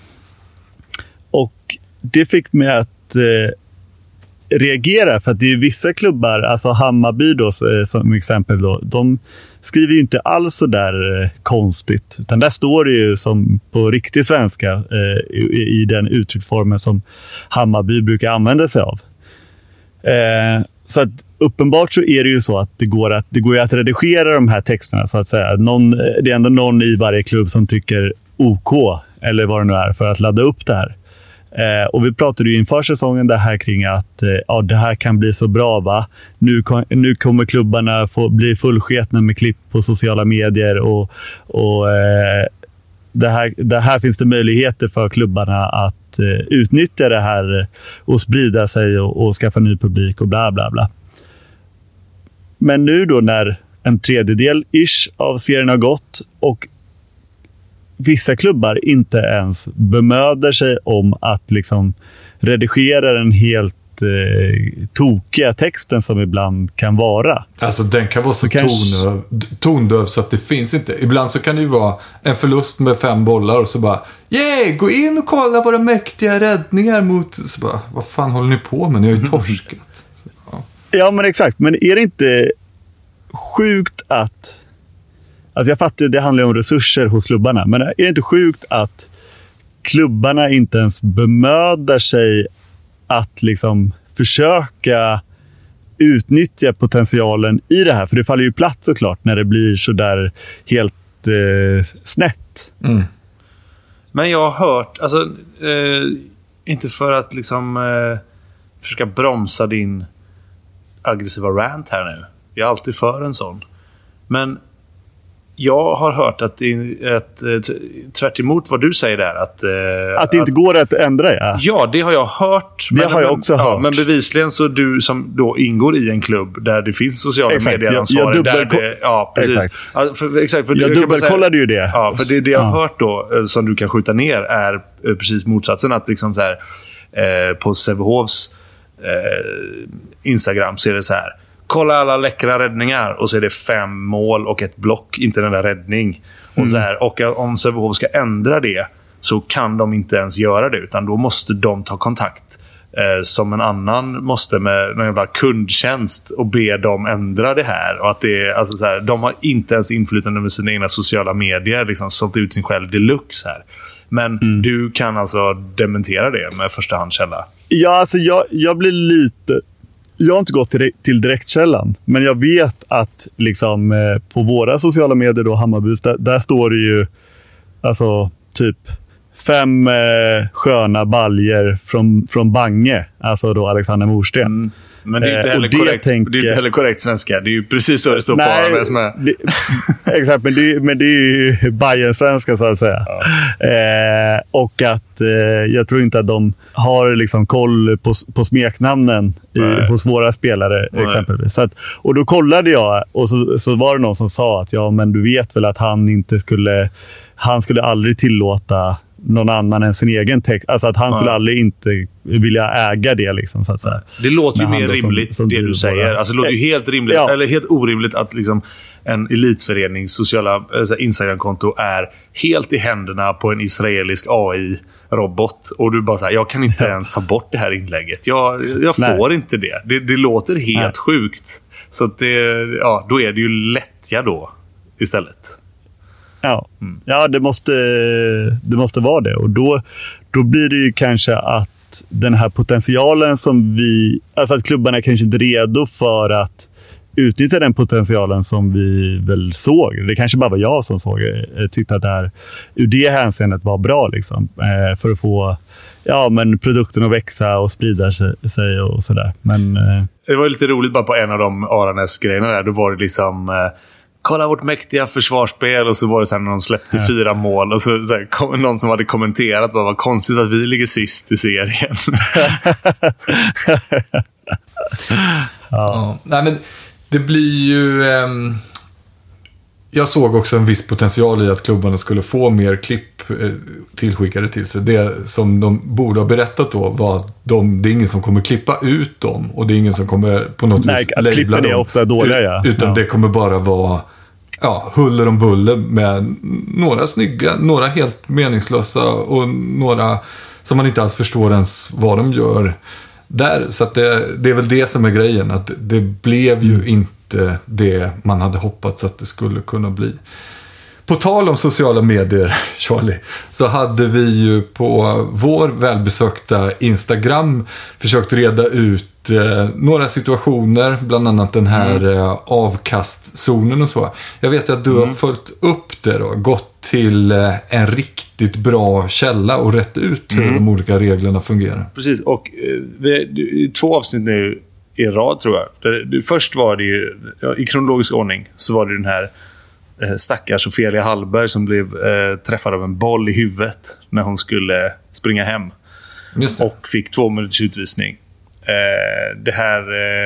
Och det fick mig att reagera, för att det är vissa klubbar, alltså Hammarby då som exempel då, de skriver ju inte alls så där konstigt, utan där står det ju som på riktig svenska i den uttrycksformen som Hammarby brukar använda sig av. Så att uppenbart så är det ju så att det går att redigera de här texterna så att säga. Det är ändå någon i varje klubb som tycker OK eller vad det nu är för att ladda upp det här. Och vi pratade ju inför säsongen det här kring att det här kan bli så bra, va? Nu kommer klubbarna bli fullsketna med klipp på sociala medier och det här finns det möjligheter för klubbarna att utnyttja det här och sprida sig och skaffa ny publik och bla bla bla. Men nu då när en tredjedel av serien har gått och vissa klubbar inte ens bemöder sig om att liksom redigera den helt tokiga texten som ibland kan vara. Alltså den kan vara så tondöv så att det finns inte. Ibland så kan det ju vara en förlust med 5 bollar och så bara gå in och kolla våra mäktiga räddningar mot... Så bara, vad fan håller ni på med? Ni har ju torskat. Ja, men exakt. Men är det inte sjukt att... Alltså jag fattar ju, det handlar om resurser hos klubbarna. Men är det inte sjukt att klubbarna inte ens bemödar sig att liksom försöka utnyttja potentialen i det här? För det faller ju platt såklart när det blir så där helt snett. Men jag har hört, alltså inte för att liksom försöka bromsa din aggressiva rant här nu. Jag är alltid för en sån. Men jag har hört att tvärt emot vad du säger där att det inte går att ändra, ja, det har jag hört. Det har jag också hört. Men bevisligen så du som då ingår i en klubb där det finns sociala medieansvar. Exakt. Jag dubbelkollade ju det. Ja, för det jag har hört då som du kan skjuta ner är precis motsatsen, att liksom så här på Sävehofs Instagram ser det så här: kolla alla läckra räddningar. Och så är det 5 mål och ett block, inte den där räddning. Och, så här, och om Sävehof ska ändra det så kan de inte ens göra det. Utan då måste de ta kontakt som en annan måste med någon jävla kundtjänst och be dem ändra det här. Och att det är, alltså så här, de har inte ens inflytande över sina egna sociala medier. Liksom sålt ut sin själv deluxe här. Men du kan alltså dementera det med förstahandskälla. Ja, alltså jag blir lite... Jag har inte gått till direktkällan. Men jag vet att liksom, på våra sociala medier då, Hammarbys, där står det ju alltså typ 5 sköna baljer från Bange. Alltså då Alexander Morsten. Men det är inte heller korrekt, det är inte heller korrekt svenska. Det är ju precis så det står på alla. Exakt, men det är ju Bayern-svenska så att säga. Ja. Och att jag tror inte att de har liksom koll på smeknamnen hos våra spelare exempelvis. Så att, och då kollade jag och så var det någon som sa att ja, men du vet väl att han skulle aldrig tillåta någon annan än sin egen text. Alltså att han skulle aldrig inte vilja äga det liksom, så att säga. Det låter ju mer rimligt som det du säger. Alltså det låter ju helt rimligt eller helt orimligt att liksom en elitförenings sociala Instagram-konto är helt i händerna på en israelisk AI-robot. Och du bara säger, jag kan inte ens ta bort det här inlägget. Jag får inte det. Det låter helt sjukt. Så att då är det ju lättja då istället. Ja, det måste vara det. Och då blir det ju kanske att den här potentialen som alltså att klubbarna kanske inte är redo för att utnyttja den potentialen som vi väl såg. Det kanske bara var jag som såg. Jag tyckte att det här ur det hänseendet var bra liksom, för att få produkten att växa och sprida sig och sådär. Men det var lite roligt bara på en av de Aranäs-grejerna där. Då var det liksom kolla vårt mäktiga försvarsspel, och så var det så här när de släppte 4 mål och så här, någon som hade kommenterat bara, vad konstigt att vi ligger sist i serien. Nej, men det blir ju jag såg också en viss potential i att klubbarna skulle få mer klipp tillskickade till sig. Det som de borde ha berättat då var att det är ingen som kommer klippa ut dem, och det är ingen som kommer på något vis labla klippen är ofta dåliga, utan det kommer bara vara huller om buller med några snygga, några helt meningslösa och några som man inte alls förstår ens vad de gör där. Så att det är väl det som är grejen, att det blev ju inte det man hade hoppats att det skulle kunna bli. På tal om sociala medier, Charlie, så hade vi ju på vår välbesökta Instagram försökt reda ut några situationer, bland annat den här avkastzonen och så. Jag vet att du har följt upp det då, gått till en riktigt bra källa och rätt ut hur de olika reglerna fungerar. Precis, och 2 avsnitt nu i rad tror jag. Först var det ju, i kronologisk ordning, så var det den här stackars Ofelia Hallberg som blev träffad av en boll i huvudet när hon skulle springa hem. Just det. Och fick 2 minuters utvisning. Det här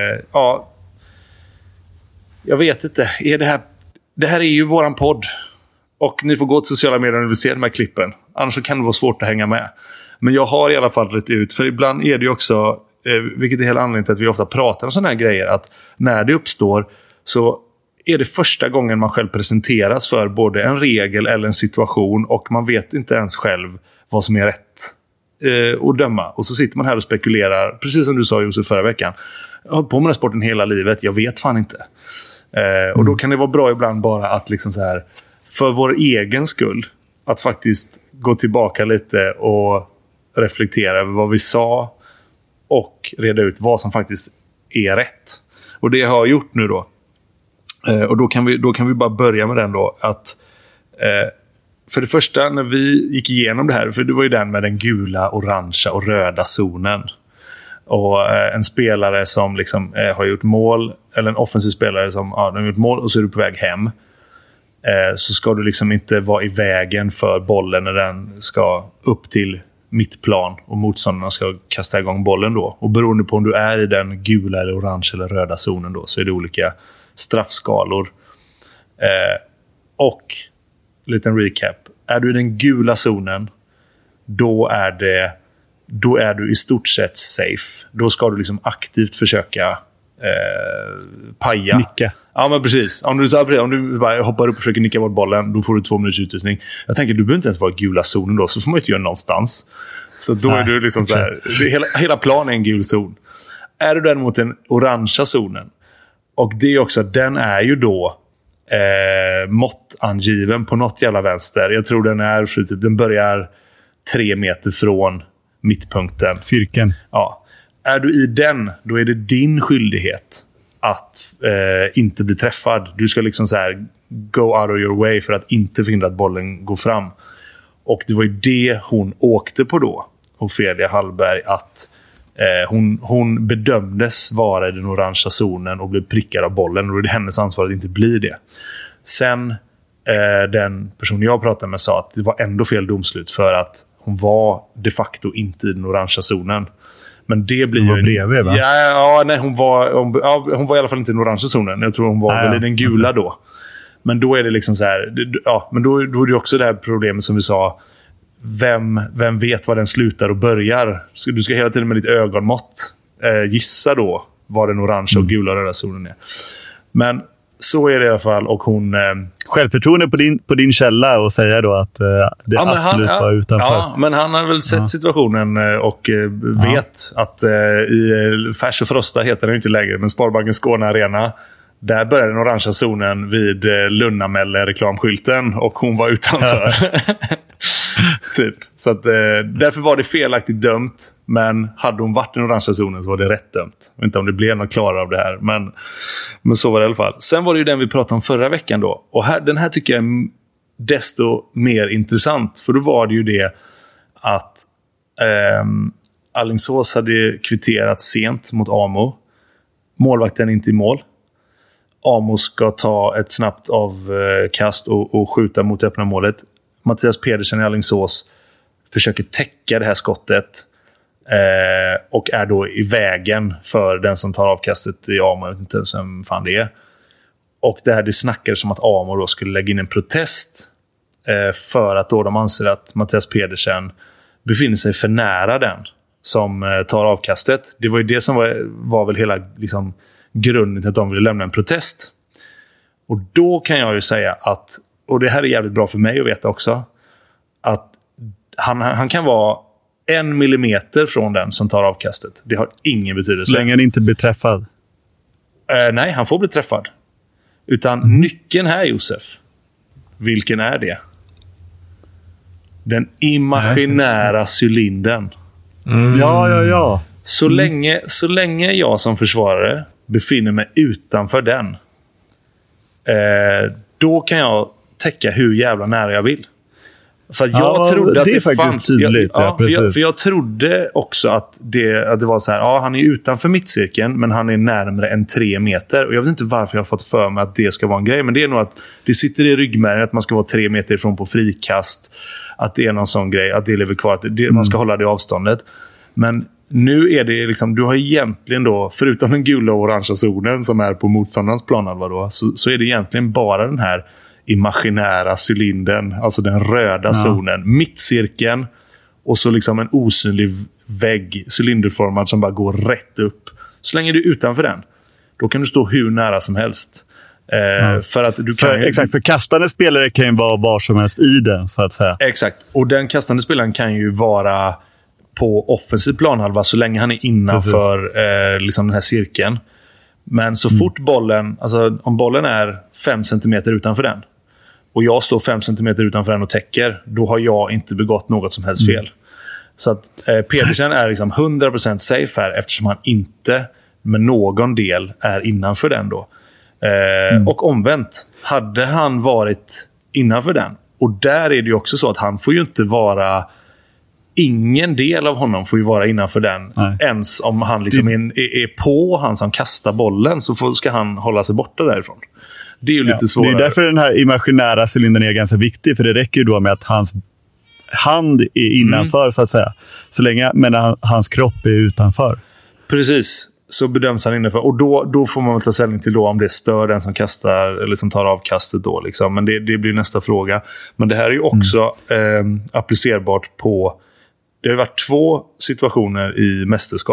jag vet inte, det här är ju våran podd, och ni får gå till sociala medier när ni vill se de här klippen, annars så kan det vara svårt att hänga med. Men jag har i alla fall rätt ut, för ibland är det ju också vilket är hela anledningen till att vi ofta pratar om sådana här grejer, att när det uppstår så är det första gången man själv presenteras för både en regel eller en situation, och man vet inte ens själv vad som är rätt att döma. Och så sitter man här och spekulerar, precis som du sa Josef förra veckan. Jag har hållit på med den här sporten hela livet, jag vet fan inte. Och då kan det vara bra ibland bara att liksom så här, för vår egen skull, att faktiskt gå tillbaka lite och reflektera över vad vi sa och reda ut vad som faktiskt är rätt. Och det har jag gjort nu då. Och då kan vi bara börja med den då, att för det första, när vi gick igenom det här, för det var ju den med den gula, orangea och röda zonen, och en spelare som liksom har gjort mål, eller en offensiv spelare som har gjort mål och så är du på väg hem, så ska du liksom inte vara i vägen för bollen när den ska upp till mittplan och motståndarna ska kasta igång bollen då. Och beroende på om du är i den gula eller orange eller röda zonen då, så är det olika straffskalor. Och liten recap. Är du i den gula zonen, då är du i stort sett safe. Då ska du liksom aktivt försöka paja. Nicka. Ja, men precis. Om du bara hoppar upp och försöker nicka bort bollen, då får du 2 minuters utrustning. Jag tänker, du behöver inte ens vara i gula zonen då, så får man inte göra någonstans. Så då är du liksom så här, hela planen är en gul zon. Är du däremot den orangea zonen, och det är också, den är ju då måttangiven på något jävla vänster. Jag tror den börjar 3 meter från mittpunkten. Cirkeln. Ja. Är du i den, då är det din skyldighet att inte bli träffad. Du ska liksom så här go out of your way för att inte förhindra att bollen går fram. Och det var ju det hon åkte på då, Ofelia Hallberg, att hon bedömdes vara i den orangea zonen och blev prickad av bollen, och det är hennes ansvar att inte bli det. Sen den person jag pratade med sa att det var ändå fel domslut, för att hon var de facto inte i den orangea zonen. Men det blir hon var bredvid, va? Nej, hon var i alla fall inte i den orangea zonen. Jag tror hon var väl i den gula då. Men då är det liksom så här, men då är det också det här problemet som vi sa. Vem vet var den slutar och börjar? Du ska hela tiden med ditt ögonmått gissa då vad den orangea och gula röda zonen är. Men så är det i alla fall, och hon... Självförtroende på din källa och säga då att det absolut var utanför. Ja, men han har väl sett situationen och vet att i Färs och Frosta heter den inte längre, men Sparbanken Skåne Arena, där började den orangea zonen vid Lunnamälle-reklamskylten, och hon var utanför. Typ. Så att, därför var det felaktigt dömt, men hade hon varit i den orangea zonen så var det rätt dömt. Jag vet inte om det blev något klarare av det här, men så var det i alla fall. Sen var det ju den vi pratade om förra veckan då, och den här tycker jag är desto mer intressant, för då var det ju det att Alingsås hade kvitterat sent mot Amo. Målvakten är inte i mål. Amo ska ta ett snabbt avkast och skjuta mot öppna målet. Mattias Pedersen i Alingsås försöker täcka det här skottet och är då i vägen för den som tar avkastet i Amo. Jag vet inte ens vem fan det är. Och det snackades som att Amo då skulle lägga in en protest för att då de anser att Mattias Pedersen befinner sig för nära den som tar avkastet. Det var ju det som var väl hela liksom, grunden till att de ville lämna en protest. Och då kan jag ju säga att, och det här är jävligt bra för mig att veta också, att han kan vara 1 millimeter från den som tar avkastet. Det har ingen betydelse. Så länge han inte blir träffad? Nej, han får bli träffad. Utan nyckeln här, Josef, vilken är det? Den imaginära cylindern. Ja. Så länge jag som försvarare befinner mig utanför den, då kan jag täcka hur jävla nära jag vill. För jag trodde att det fanns tydligt, för jag trodde också att det var så här, han är utanför mittcirkeln, men han är närmare än 3 meter, och jag vet inte varför jag har fått för mig att det ska vara en grej, men det är nog att det sitter i ryggmärgen att man ska vara 3 meter ifrån på frikast, att det är någon sån grej, att det lever kvar, att man ska hålla det avståndet. Men nu är det liksom, du har egentligen då, förutom den gula och orangea zonen som är på motståndarens planhalva då, så är det egentligen bara den här imaginära cylindern, alltså den röda zonen, mittcirkeln, och så liksom en osynlig vägg, cylinderformad, som bara går rätt upp. Så länge du är utanför den, då kan du stå hur nära som helst. För att du kan exakt, för kastande spelare kan ju vara var som helst i den, så att säga. Exakt, och den kastande spelaren kan ju vara på offensiv planhalva så länge han är innanför liksom den här cirkeln. Men så fort bollen, alltså om bollen är 5 centimeter utanför den, och jag står 5 centimeter utanför den och täcker, då har jag inte begått något som helst fel. Så att Pedersen är liksom 100% safe här, eftersom han inte med någon del är innanför den då. Och omvänt, hade han varit innanför den, och där är det ju också så att han får ju inte vara, ingen del av honom får ju vara innanför den. Nej. Ens om han liksom är på han som kastar bollen, så ska han hålla sig borta därifrån. Det är ju lite svårare. Det är därför den här imaginära cylindern är ganska viktig, för det räcker ju då med att hans hand är innanför, så att säga. Så länge, men hans kropp är utanför. Precis, så bedöms han innanför. Och då får man väl ta ställning till då om det stör den som kastar eller som tar avkastet då. Liksom. Men det blir nästa fråga. Men det här är ju också applicerbart på... Det har varit 2 situationer i mästerskap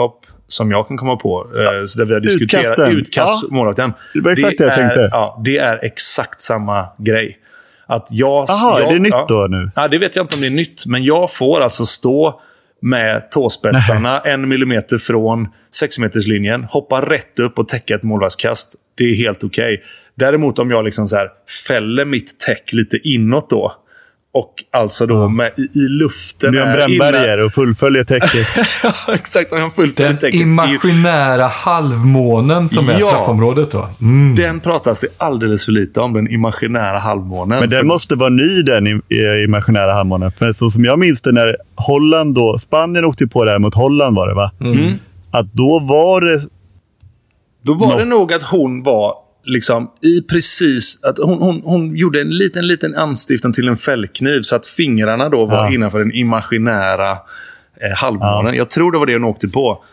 som jag kan komma på. Så där vi har diskuterat utkastmålvakten. Det var exakt det jag tänkte. Ja, det är exakt samma grej. Att jag, är det nytt då nu? Ja, det vet jag inte om det är nytt. Men jag får alltså stå med tåspetsarna 1 millimeter från 6-meterslinjen, hoppa rätt upp och täcka ett målvaktskast. Det är helt okej. Däremot om jag liksom så här fäller mitt täck lite inåt då, och alltså då med i luften. Du är en brännbergare och fullföljer täcket. Ja, exakt. Jag fullföljer täcket. Den imaginära halvmånen som är straffområdet då. Mm. Den pratas det alldeles för lite om, den imaginära halvmånen. Men den måste vara ny, den imaginära halvmånen. För så som jag minns det när Holland då, Spanien åkte på det här mot Holland var det va? Mm. Att då var det... Då var det nog att hon var liksom i precis att hon gjorde en liten anstiftan till en fällkniv så att fingrarna då var innanför den imaginära halvmånen. Jag tror det var det hon åkte på.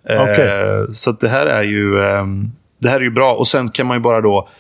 Så att det här är ju bra. Och sen kan man ju bara då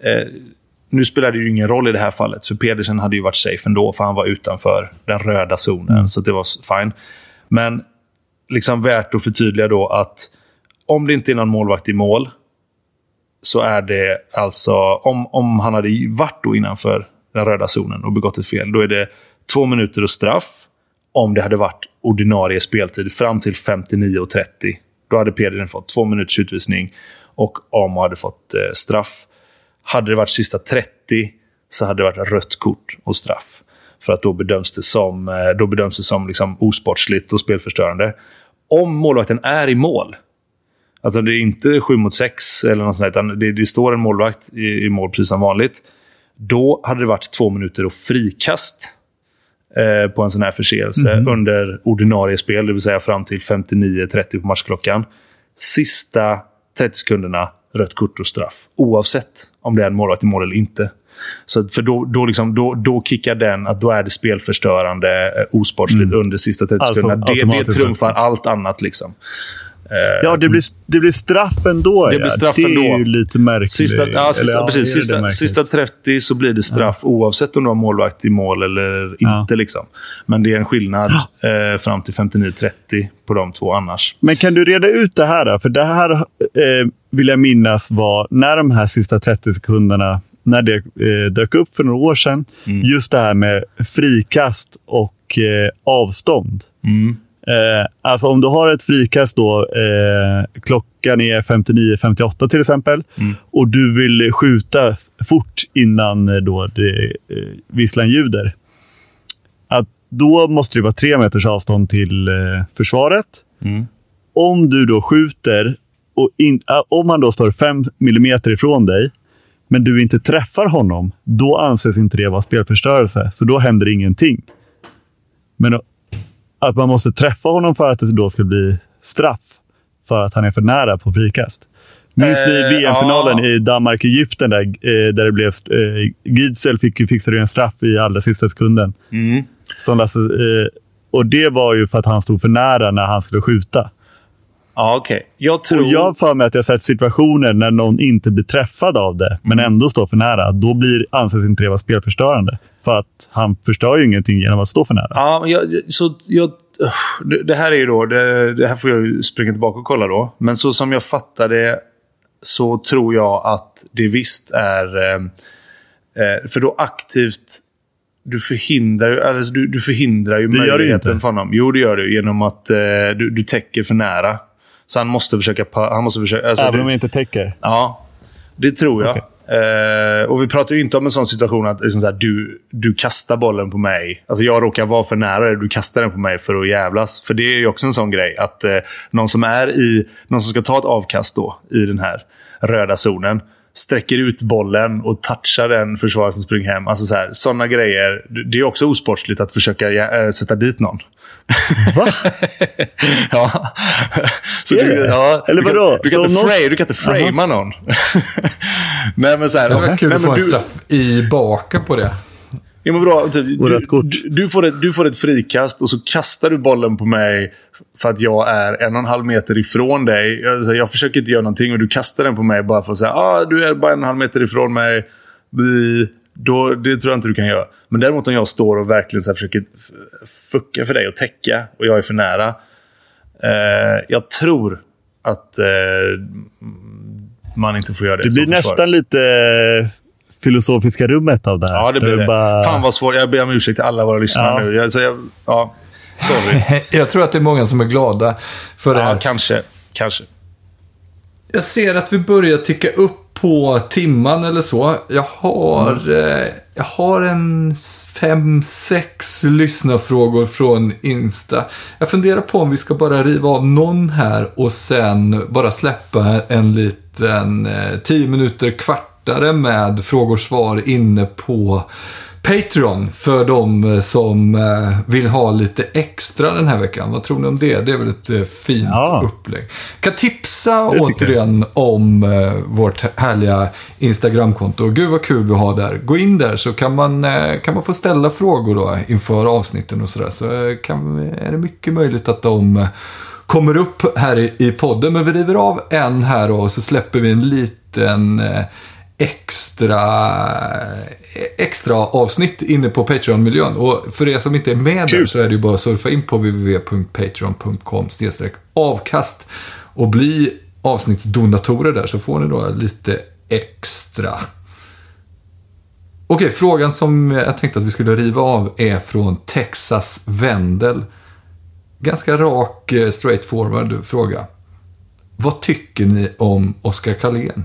nu spelade det ju ingen roll i det här fallet, för Pedersen hade ju varit safe ändå, för han var utanför den röda zonen, så det var fine. Men liksom värt att förtydliga då att om det inte är någon målvakt i mål, så är det alltså, om han hade varit då innanför den röda zonen och begått ett fel, då är det 2 minuter och straff. Om det hade varit ordinarie speltid fram till 59:30, då hade Pedersen fått 2 minuters utvisning och Amo hade fått straff. Hade det varit sista 30 så hade det varit rött kort och straff. För att då bedöms det som liksom osportsligt och spelförstörande. Om målvakten är i mål, alltså det är inte 7-6 eller något sånt, utan det står en målvakt i mål precis som vanligt, då hade det varit 2 minuter och frikast på en sån här förseelse under ordinarie spel, det vill säga fram till 59:30 på matchklockan. Sista 30 sekunderna rött kort och straff, oavsett om det är en målvakt i mål eller inte. Så för då kickar den att då är det spelförstörande osportsligt under sista 30 sekunderna. Det trumfar allt annat liksom. Ja, det blir straff ändå. Det är ju lite märkligt. Sista 30 så blir det straff oavsett om du har målvakt i mål eller inte liksom. Men det är en skillnad fram till 59:30 på de två annars. Men kan du reda ut det här då? För det här vill jag minnas var när de här sista 30 sekunderna, när det dök upp för några år sedan, just det här med frikast och avstånd. Alltså om du har ett frikast då, klockan är 59:58 till exempel, och du vill skjuta fort innan då visslan ljuder, att då måste det vara 3 meters avstånd till försvaret. Om du då skjuter och om han då står 5 millimeter ifrån dig men du inte träffar honom, då anses inte det vara spelförstörelse, så då händer ingenting. Men att man måste träffa honom för att det då ska bli straff för att han är för nära på frikast. Minns ni VM-finalen i Danmark-Egypten där det blev Gidsel fixade en straff i allra sista sekunden. Och det var ju för att han stod för nära när han skulle skjuta. Ja, okej. Jag har för mig att jag sett situationer när någon inte blir träffad av det men ändå står för nära. Då anses inte det vara spelförstörande. För att han förstör ju ingenting genom att stå för nära. Ja, det här är ju då, det här får jag ju springa tillbaka och kolla då. Men så som jag fattar det så tror jag att det visst är för då aktivt du förhindrar ju möjligheten för honom. Jo, det gör du genom att du täcker för nära. Så han måste försöka alltså, även om jag inte täcker? Ja, det tror jag. Och vi pratar ju inte om en sån situation att liksom så här, du kastar bollen på mig. Alltså jag råkar vara för nära, du kastar den på mig för att jävlas. För det är ju också en sån grej att någon som ska ta ett avkast då i den här röda zonen sträcker ut bollen och touchar den försvarare som springer hem. Alltså såna grejer. Det är också osportsligt att försöka sätta dit någon. Va? Ja. Så eller vadå? Du kan inte framea någon. men så här, det var kul att få en straff i baken på det. Ja, men bra. Du får ett frikast och så kastar du bollen på mig för att jag är 1,5 meter ifrån dig. Jag försöker inte göra någonting och du kastar den på mig bara för att säga du är bara 1,5 meter ifrån mig. Det tror jag inte du kan göra. Men däremot om jag står och verkligen så här försöker fucka för dig och täcka och jag är för nära. Jag tror att man inte får göra det. Det blir nästan lite filosofiska rummet av det här. Ja, det blir det. Fan vad svårt. Jag ber om ursäkt till alla våra lyssnare nu. Sorry. Jag tror att det är många som är glada för det här. Kanske. Jag ser att vi börjar ticka upp på timman eller så. Jag har en 5-6 lyssnarfrågor från Insta. Jag funderar på om vi ska bara riva av någon här och sen bara släppa en liten 10 minuter kvartare med frågor och svar inne på Patreon för de som vill ha lite extra den här veckan. Vad tror ni om det? Det är väl ett fint upplägg. Jag kan tipsa återigen om vårt härliga Instagramkonto. Gud vad kul vi har där. Gå in där så kan man få ställa frågor då inför avsnitten och sådär. Så är det mycket möjligt att de kommer upp här i podden. Men vi river av en här och så släpper vi en liten extra avsnitt inne på Patreon-miljön. Och för er som inte är med där så är det ju bara att surfa in på www.patreon.com/avkast och bli avsnittsdonatorer där, så får ni då lite extra. Okej, frågan som jag tänkte att vi skulle riva av är från Texas Wendel. Ganska rak, straightforward fråga. Vad tycker ni om Oskar Carlén?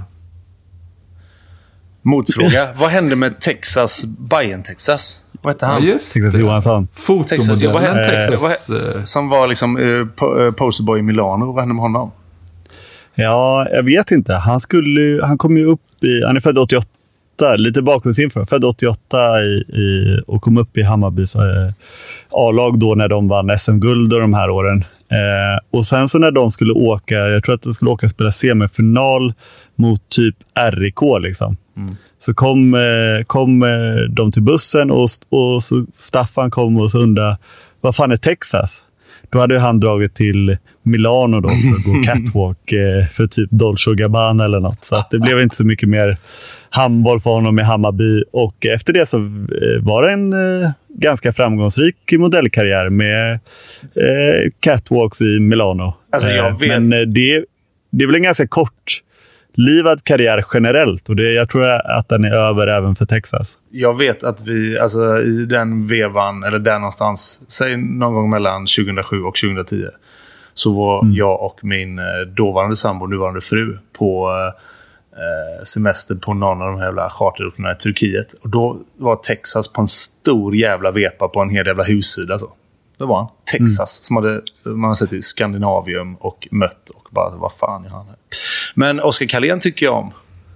Motfråga. Vad hände med Bayern Texas? Vad hette han? Ja, just Texas Johansson. Fotomodellen Texas. Som var liksom posterboy i Milano. Vad hände med honom? Ja, jag vet inte. Han kom ju upp han är född 88. Lite bakgrundsinfo. Född 88 och kom upp i Hammarbys A-lag då när de vann SM-guld de här åren. Och sen så när de skulle åka, jag tror att de skulle åka och spela semifinal mot typ RIK liksom. Så kom de till bussen och så Staffan kom och så undrade, vad fan är Texas? Då hade han dragit till Milano då för att gå catwalk för typ Dolce & Gabbana eller något. Så att det blev inte så mycket mer handboll för honom i Hammarby. Och efter det så var det en ganska framgångsrik modellkarriär med catwalks i Milano. Alltså jag vet. Men det är väl en ganska kortlivad karriär generellt. Och jag tror att den är över även för Texas. Jag vet att vi, alltså i den vevan, eller där någonstans, säg någon gång mellan 2007 och 2010, så var jag och min dåvarande sambo, nuvarande fru, på semester på någon av de här jävla charterorterna i Turkiet. Och då var Texas på en stor jävla vepa på en hel jävla hussida så. Det var han. Texas som man hade sett i Skandinavium och mött och bara, vad fan är han här? Men Oskar Carlén tycker jag om.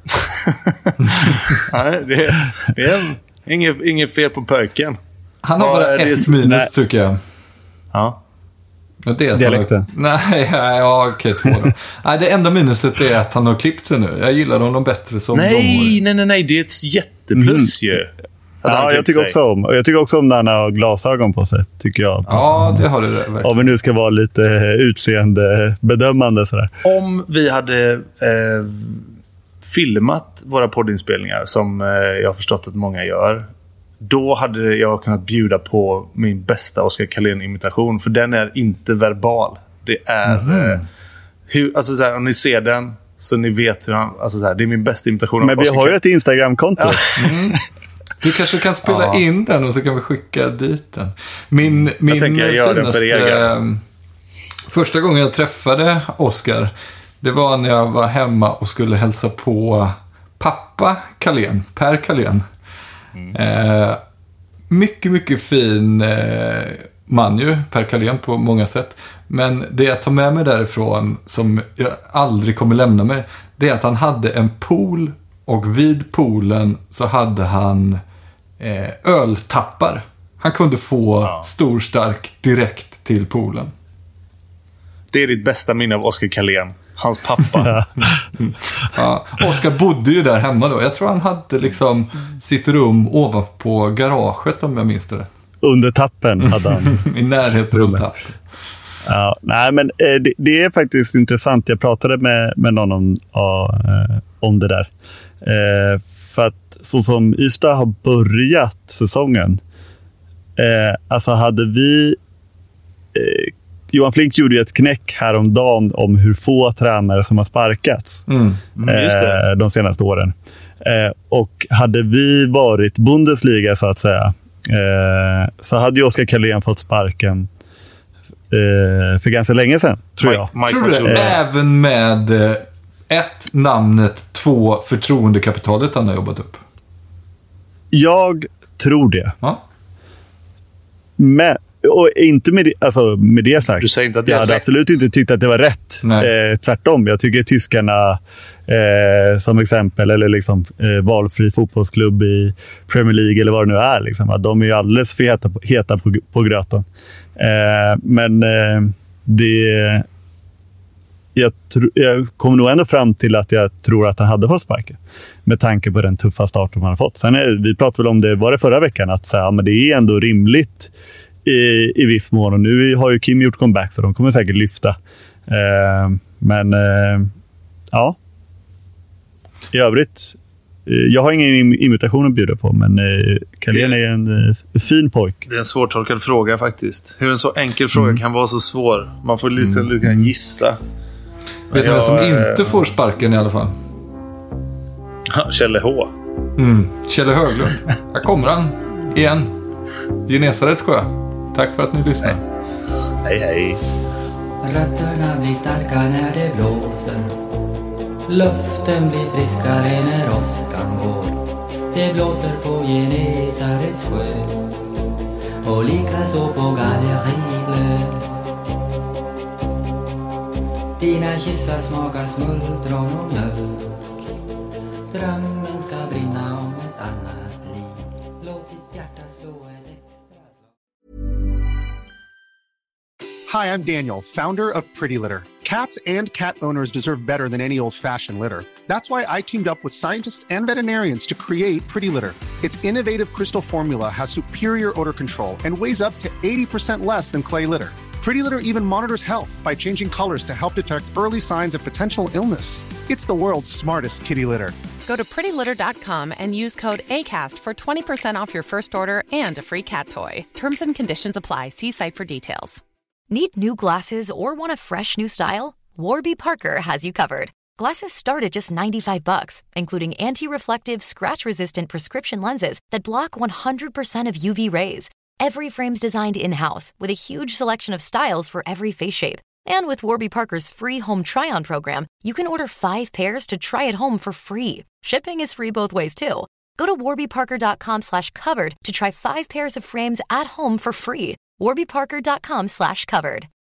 Nej, det är inget fel på pöken. Han har bara ett minus tycker jag. Ja. Dialekten. Okej, 2 då. Nej, det enda minuset är att han har klippt sig nu. Jag gillar honom bättre som Nej, det är ett jätteplus ju. Ja, jag tycker också om när han har glasögon på sig, tycker jag. Ja, det har du verkligen. Om vi nu ska vara lite utseendebedömande sådär. Om vi hade filmat våra poddinspelningar, som jag har förstått att många gör, då hade jag kunnat bjuda på min bästa Oskar Carlén-imitation, för den är inte verbal. Det är alltså så här, om ni ser den så ni vet hur han, alltså så här, det är min bästa imitation. Men vi har ju ett Instagram-konto. Du kanske kan spela in den och så kan vi skicka dit den. Min finaste, första gången jag träffade Oskar, det var när jag var hemma och skulle hälsa på pappa Carlén, Per Carlén. Mycket fin man ju, Per Carlén på många sätt. Men det jag tar med mig därifrån som jag aldrig kommer lämna mig, det är att han hade en pool, och vid poolen så hade han öltappar. Han kunde få stor stark direkt till poolen. Det är ditt bästa minne av Oskar Carlén. Hans pappa. Ja, Oskar bodde ju där hemma då. Jag tror han hade liksom sitt rum ovanpå garaget, om jag minns det. Under tappen hade han. I närheten av tappen. Ja, nej, men det är faktiskt intressant. Jag pratade med någon om det där. För att så som Ystad har börjat säsongen, alltså hade vi Johan Flink gjorde ju ett knäck häromdagen om hur få tränare som har sparkats de senaste åren. Och hade vi varit Bundesliga så att säga, så hade ju Oskar Karlén fått sparken för ganska länge sedan, tror jag. Tror du även med 1 namnet, 2 förtroendekapitalet han har jobbat upp? Jag tror det. Ja. Men, och inte med det, alltså med det sagt. Du säger inte att det är jag hade rätt. absolut inte tyckt att det var rätt. Tvärtom. Jag tycker tyskarna som exempel, eller liksom valfri fotbollsklubb i Premier League eller vad det nu är, liksom, att de är ju alldeles för heta på gröten. Men det... Jag kommer nog ändå fram till att jag tror att han hade fått sparken. Med tanke på den tuffa starten han har fått. Sen vi pratade väl om det, var det förra veckan, att så här, men det är ändå rimligt i viss mån. Och nu har ju Kim gjort comeback, så de kommer säkert lyfta. Men ja. I övrigt, jag har ingen imitation att bjuda på, men Karlén är en fin pojk. Det är en svårtolkad fråga faktiskt. Hur en så enkel fråga kan vara så svår. Man får lite grann gissa. Vet du vem som inte får sparken i alla fall? Kjelle H. Kjelle Höglund. Här kommer han igen. Genesarets sjö. Tack för att ni lyssnar. Hej. Rötterna blir starka när det blåser. Luften blir friskare när åskan går. Det blåser på Genesarets sjö. Och likaså på Galleri Bleu. Dina kyssar smakar smultron och mjölk. Drömmen ska brinna om ett annat liv. Låt ditt hjärta slå ett extra slag. Hi, I'm Daniel, founder of Pretty Litter. Cats and cat owners deserve better than any old-fashioned litter. That's why I teamed up with scientists and veterinarians to create Pretty Litter. Its innovative crystal formula has superior odor control and weighs up to 80% less than clay litter. Pretty Litter even monitors health by changing colors to help detect early signs of potential illness. It's the world's smartest kitty litter. Go to prettylitter.com and use code ACAST for 20% off your first order and a free cat toy. Terms and conditions apply. See site for details. Need new glasses or want a fresh new style? Warby Parker has you covered. Glasses start at just $95, including anti-reflective, scratch-resistant prescription lenses that block 100% of UV rays. Every frame's designed in-house with a huge selection of styles for every face shape. And with Warby Parker's free home try-on program, you can order 5 pairs to try at home for free. Shipping is free both ways, too. Go to warbyparker.com/covered to try 5 pairs of frames at home for free. warbyparker.com/covered.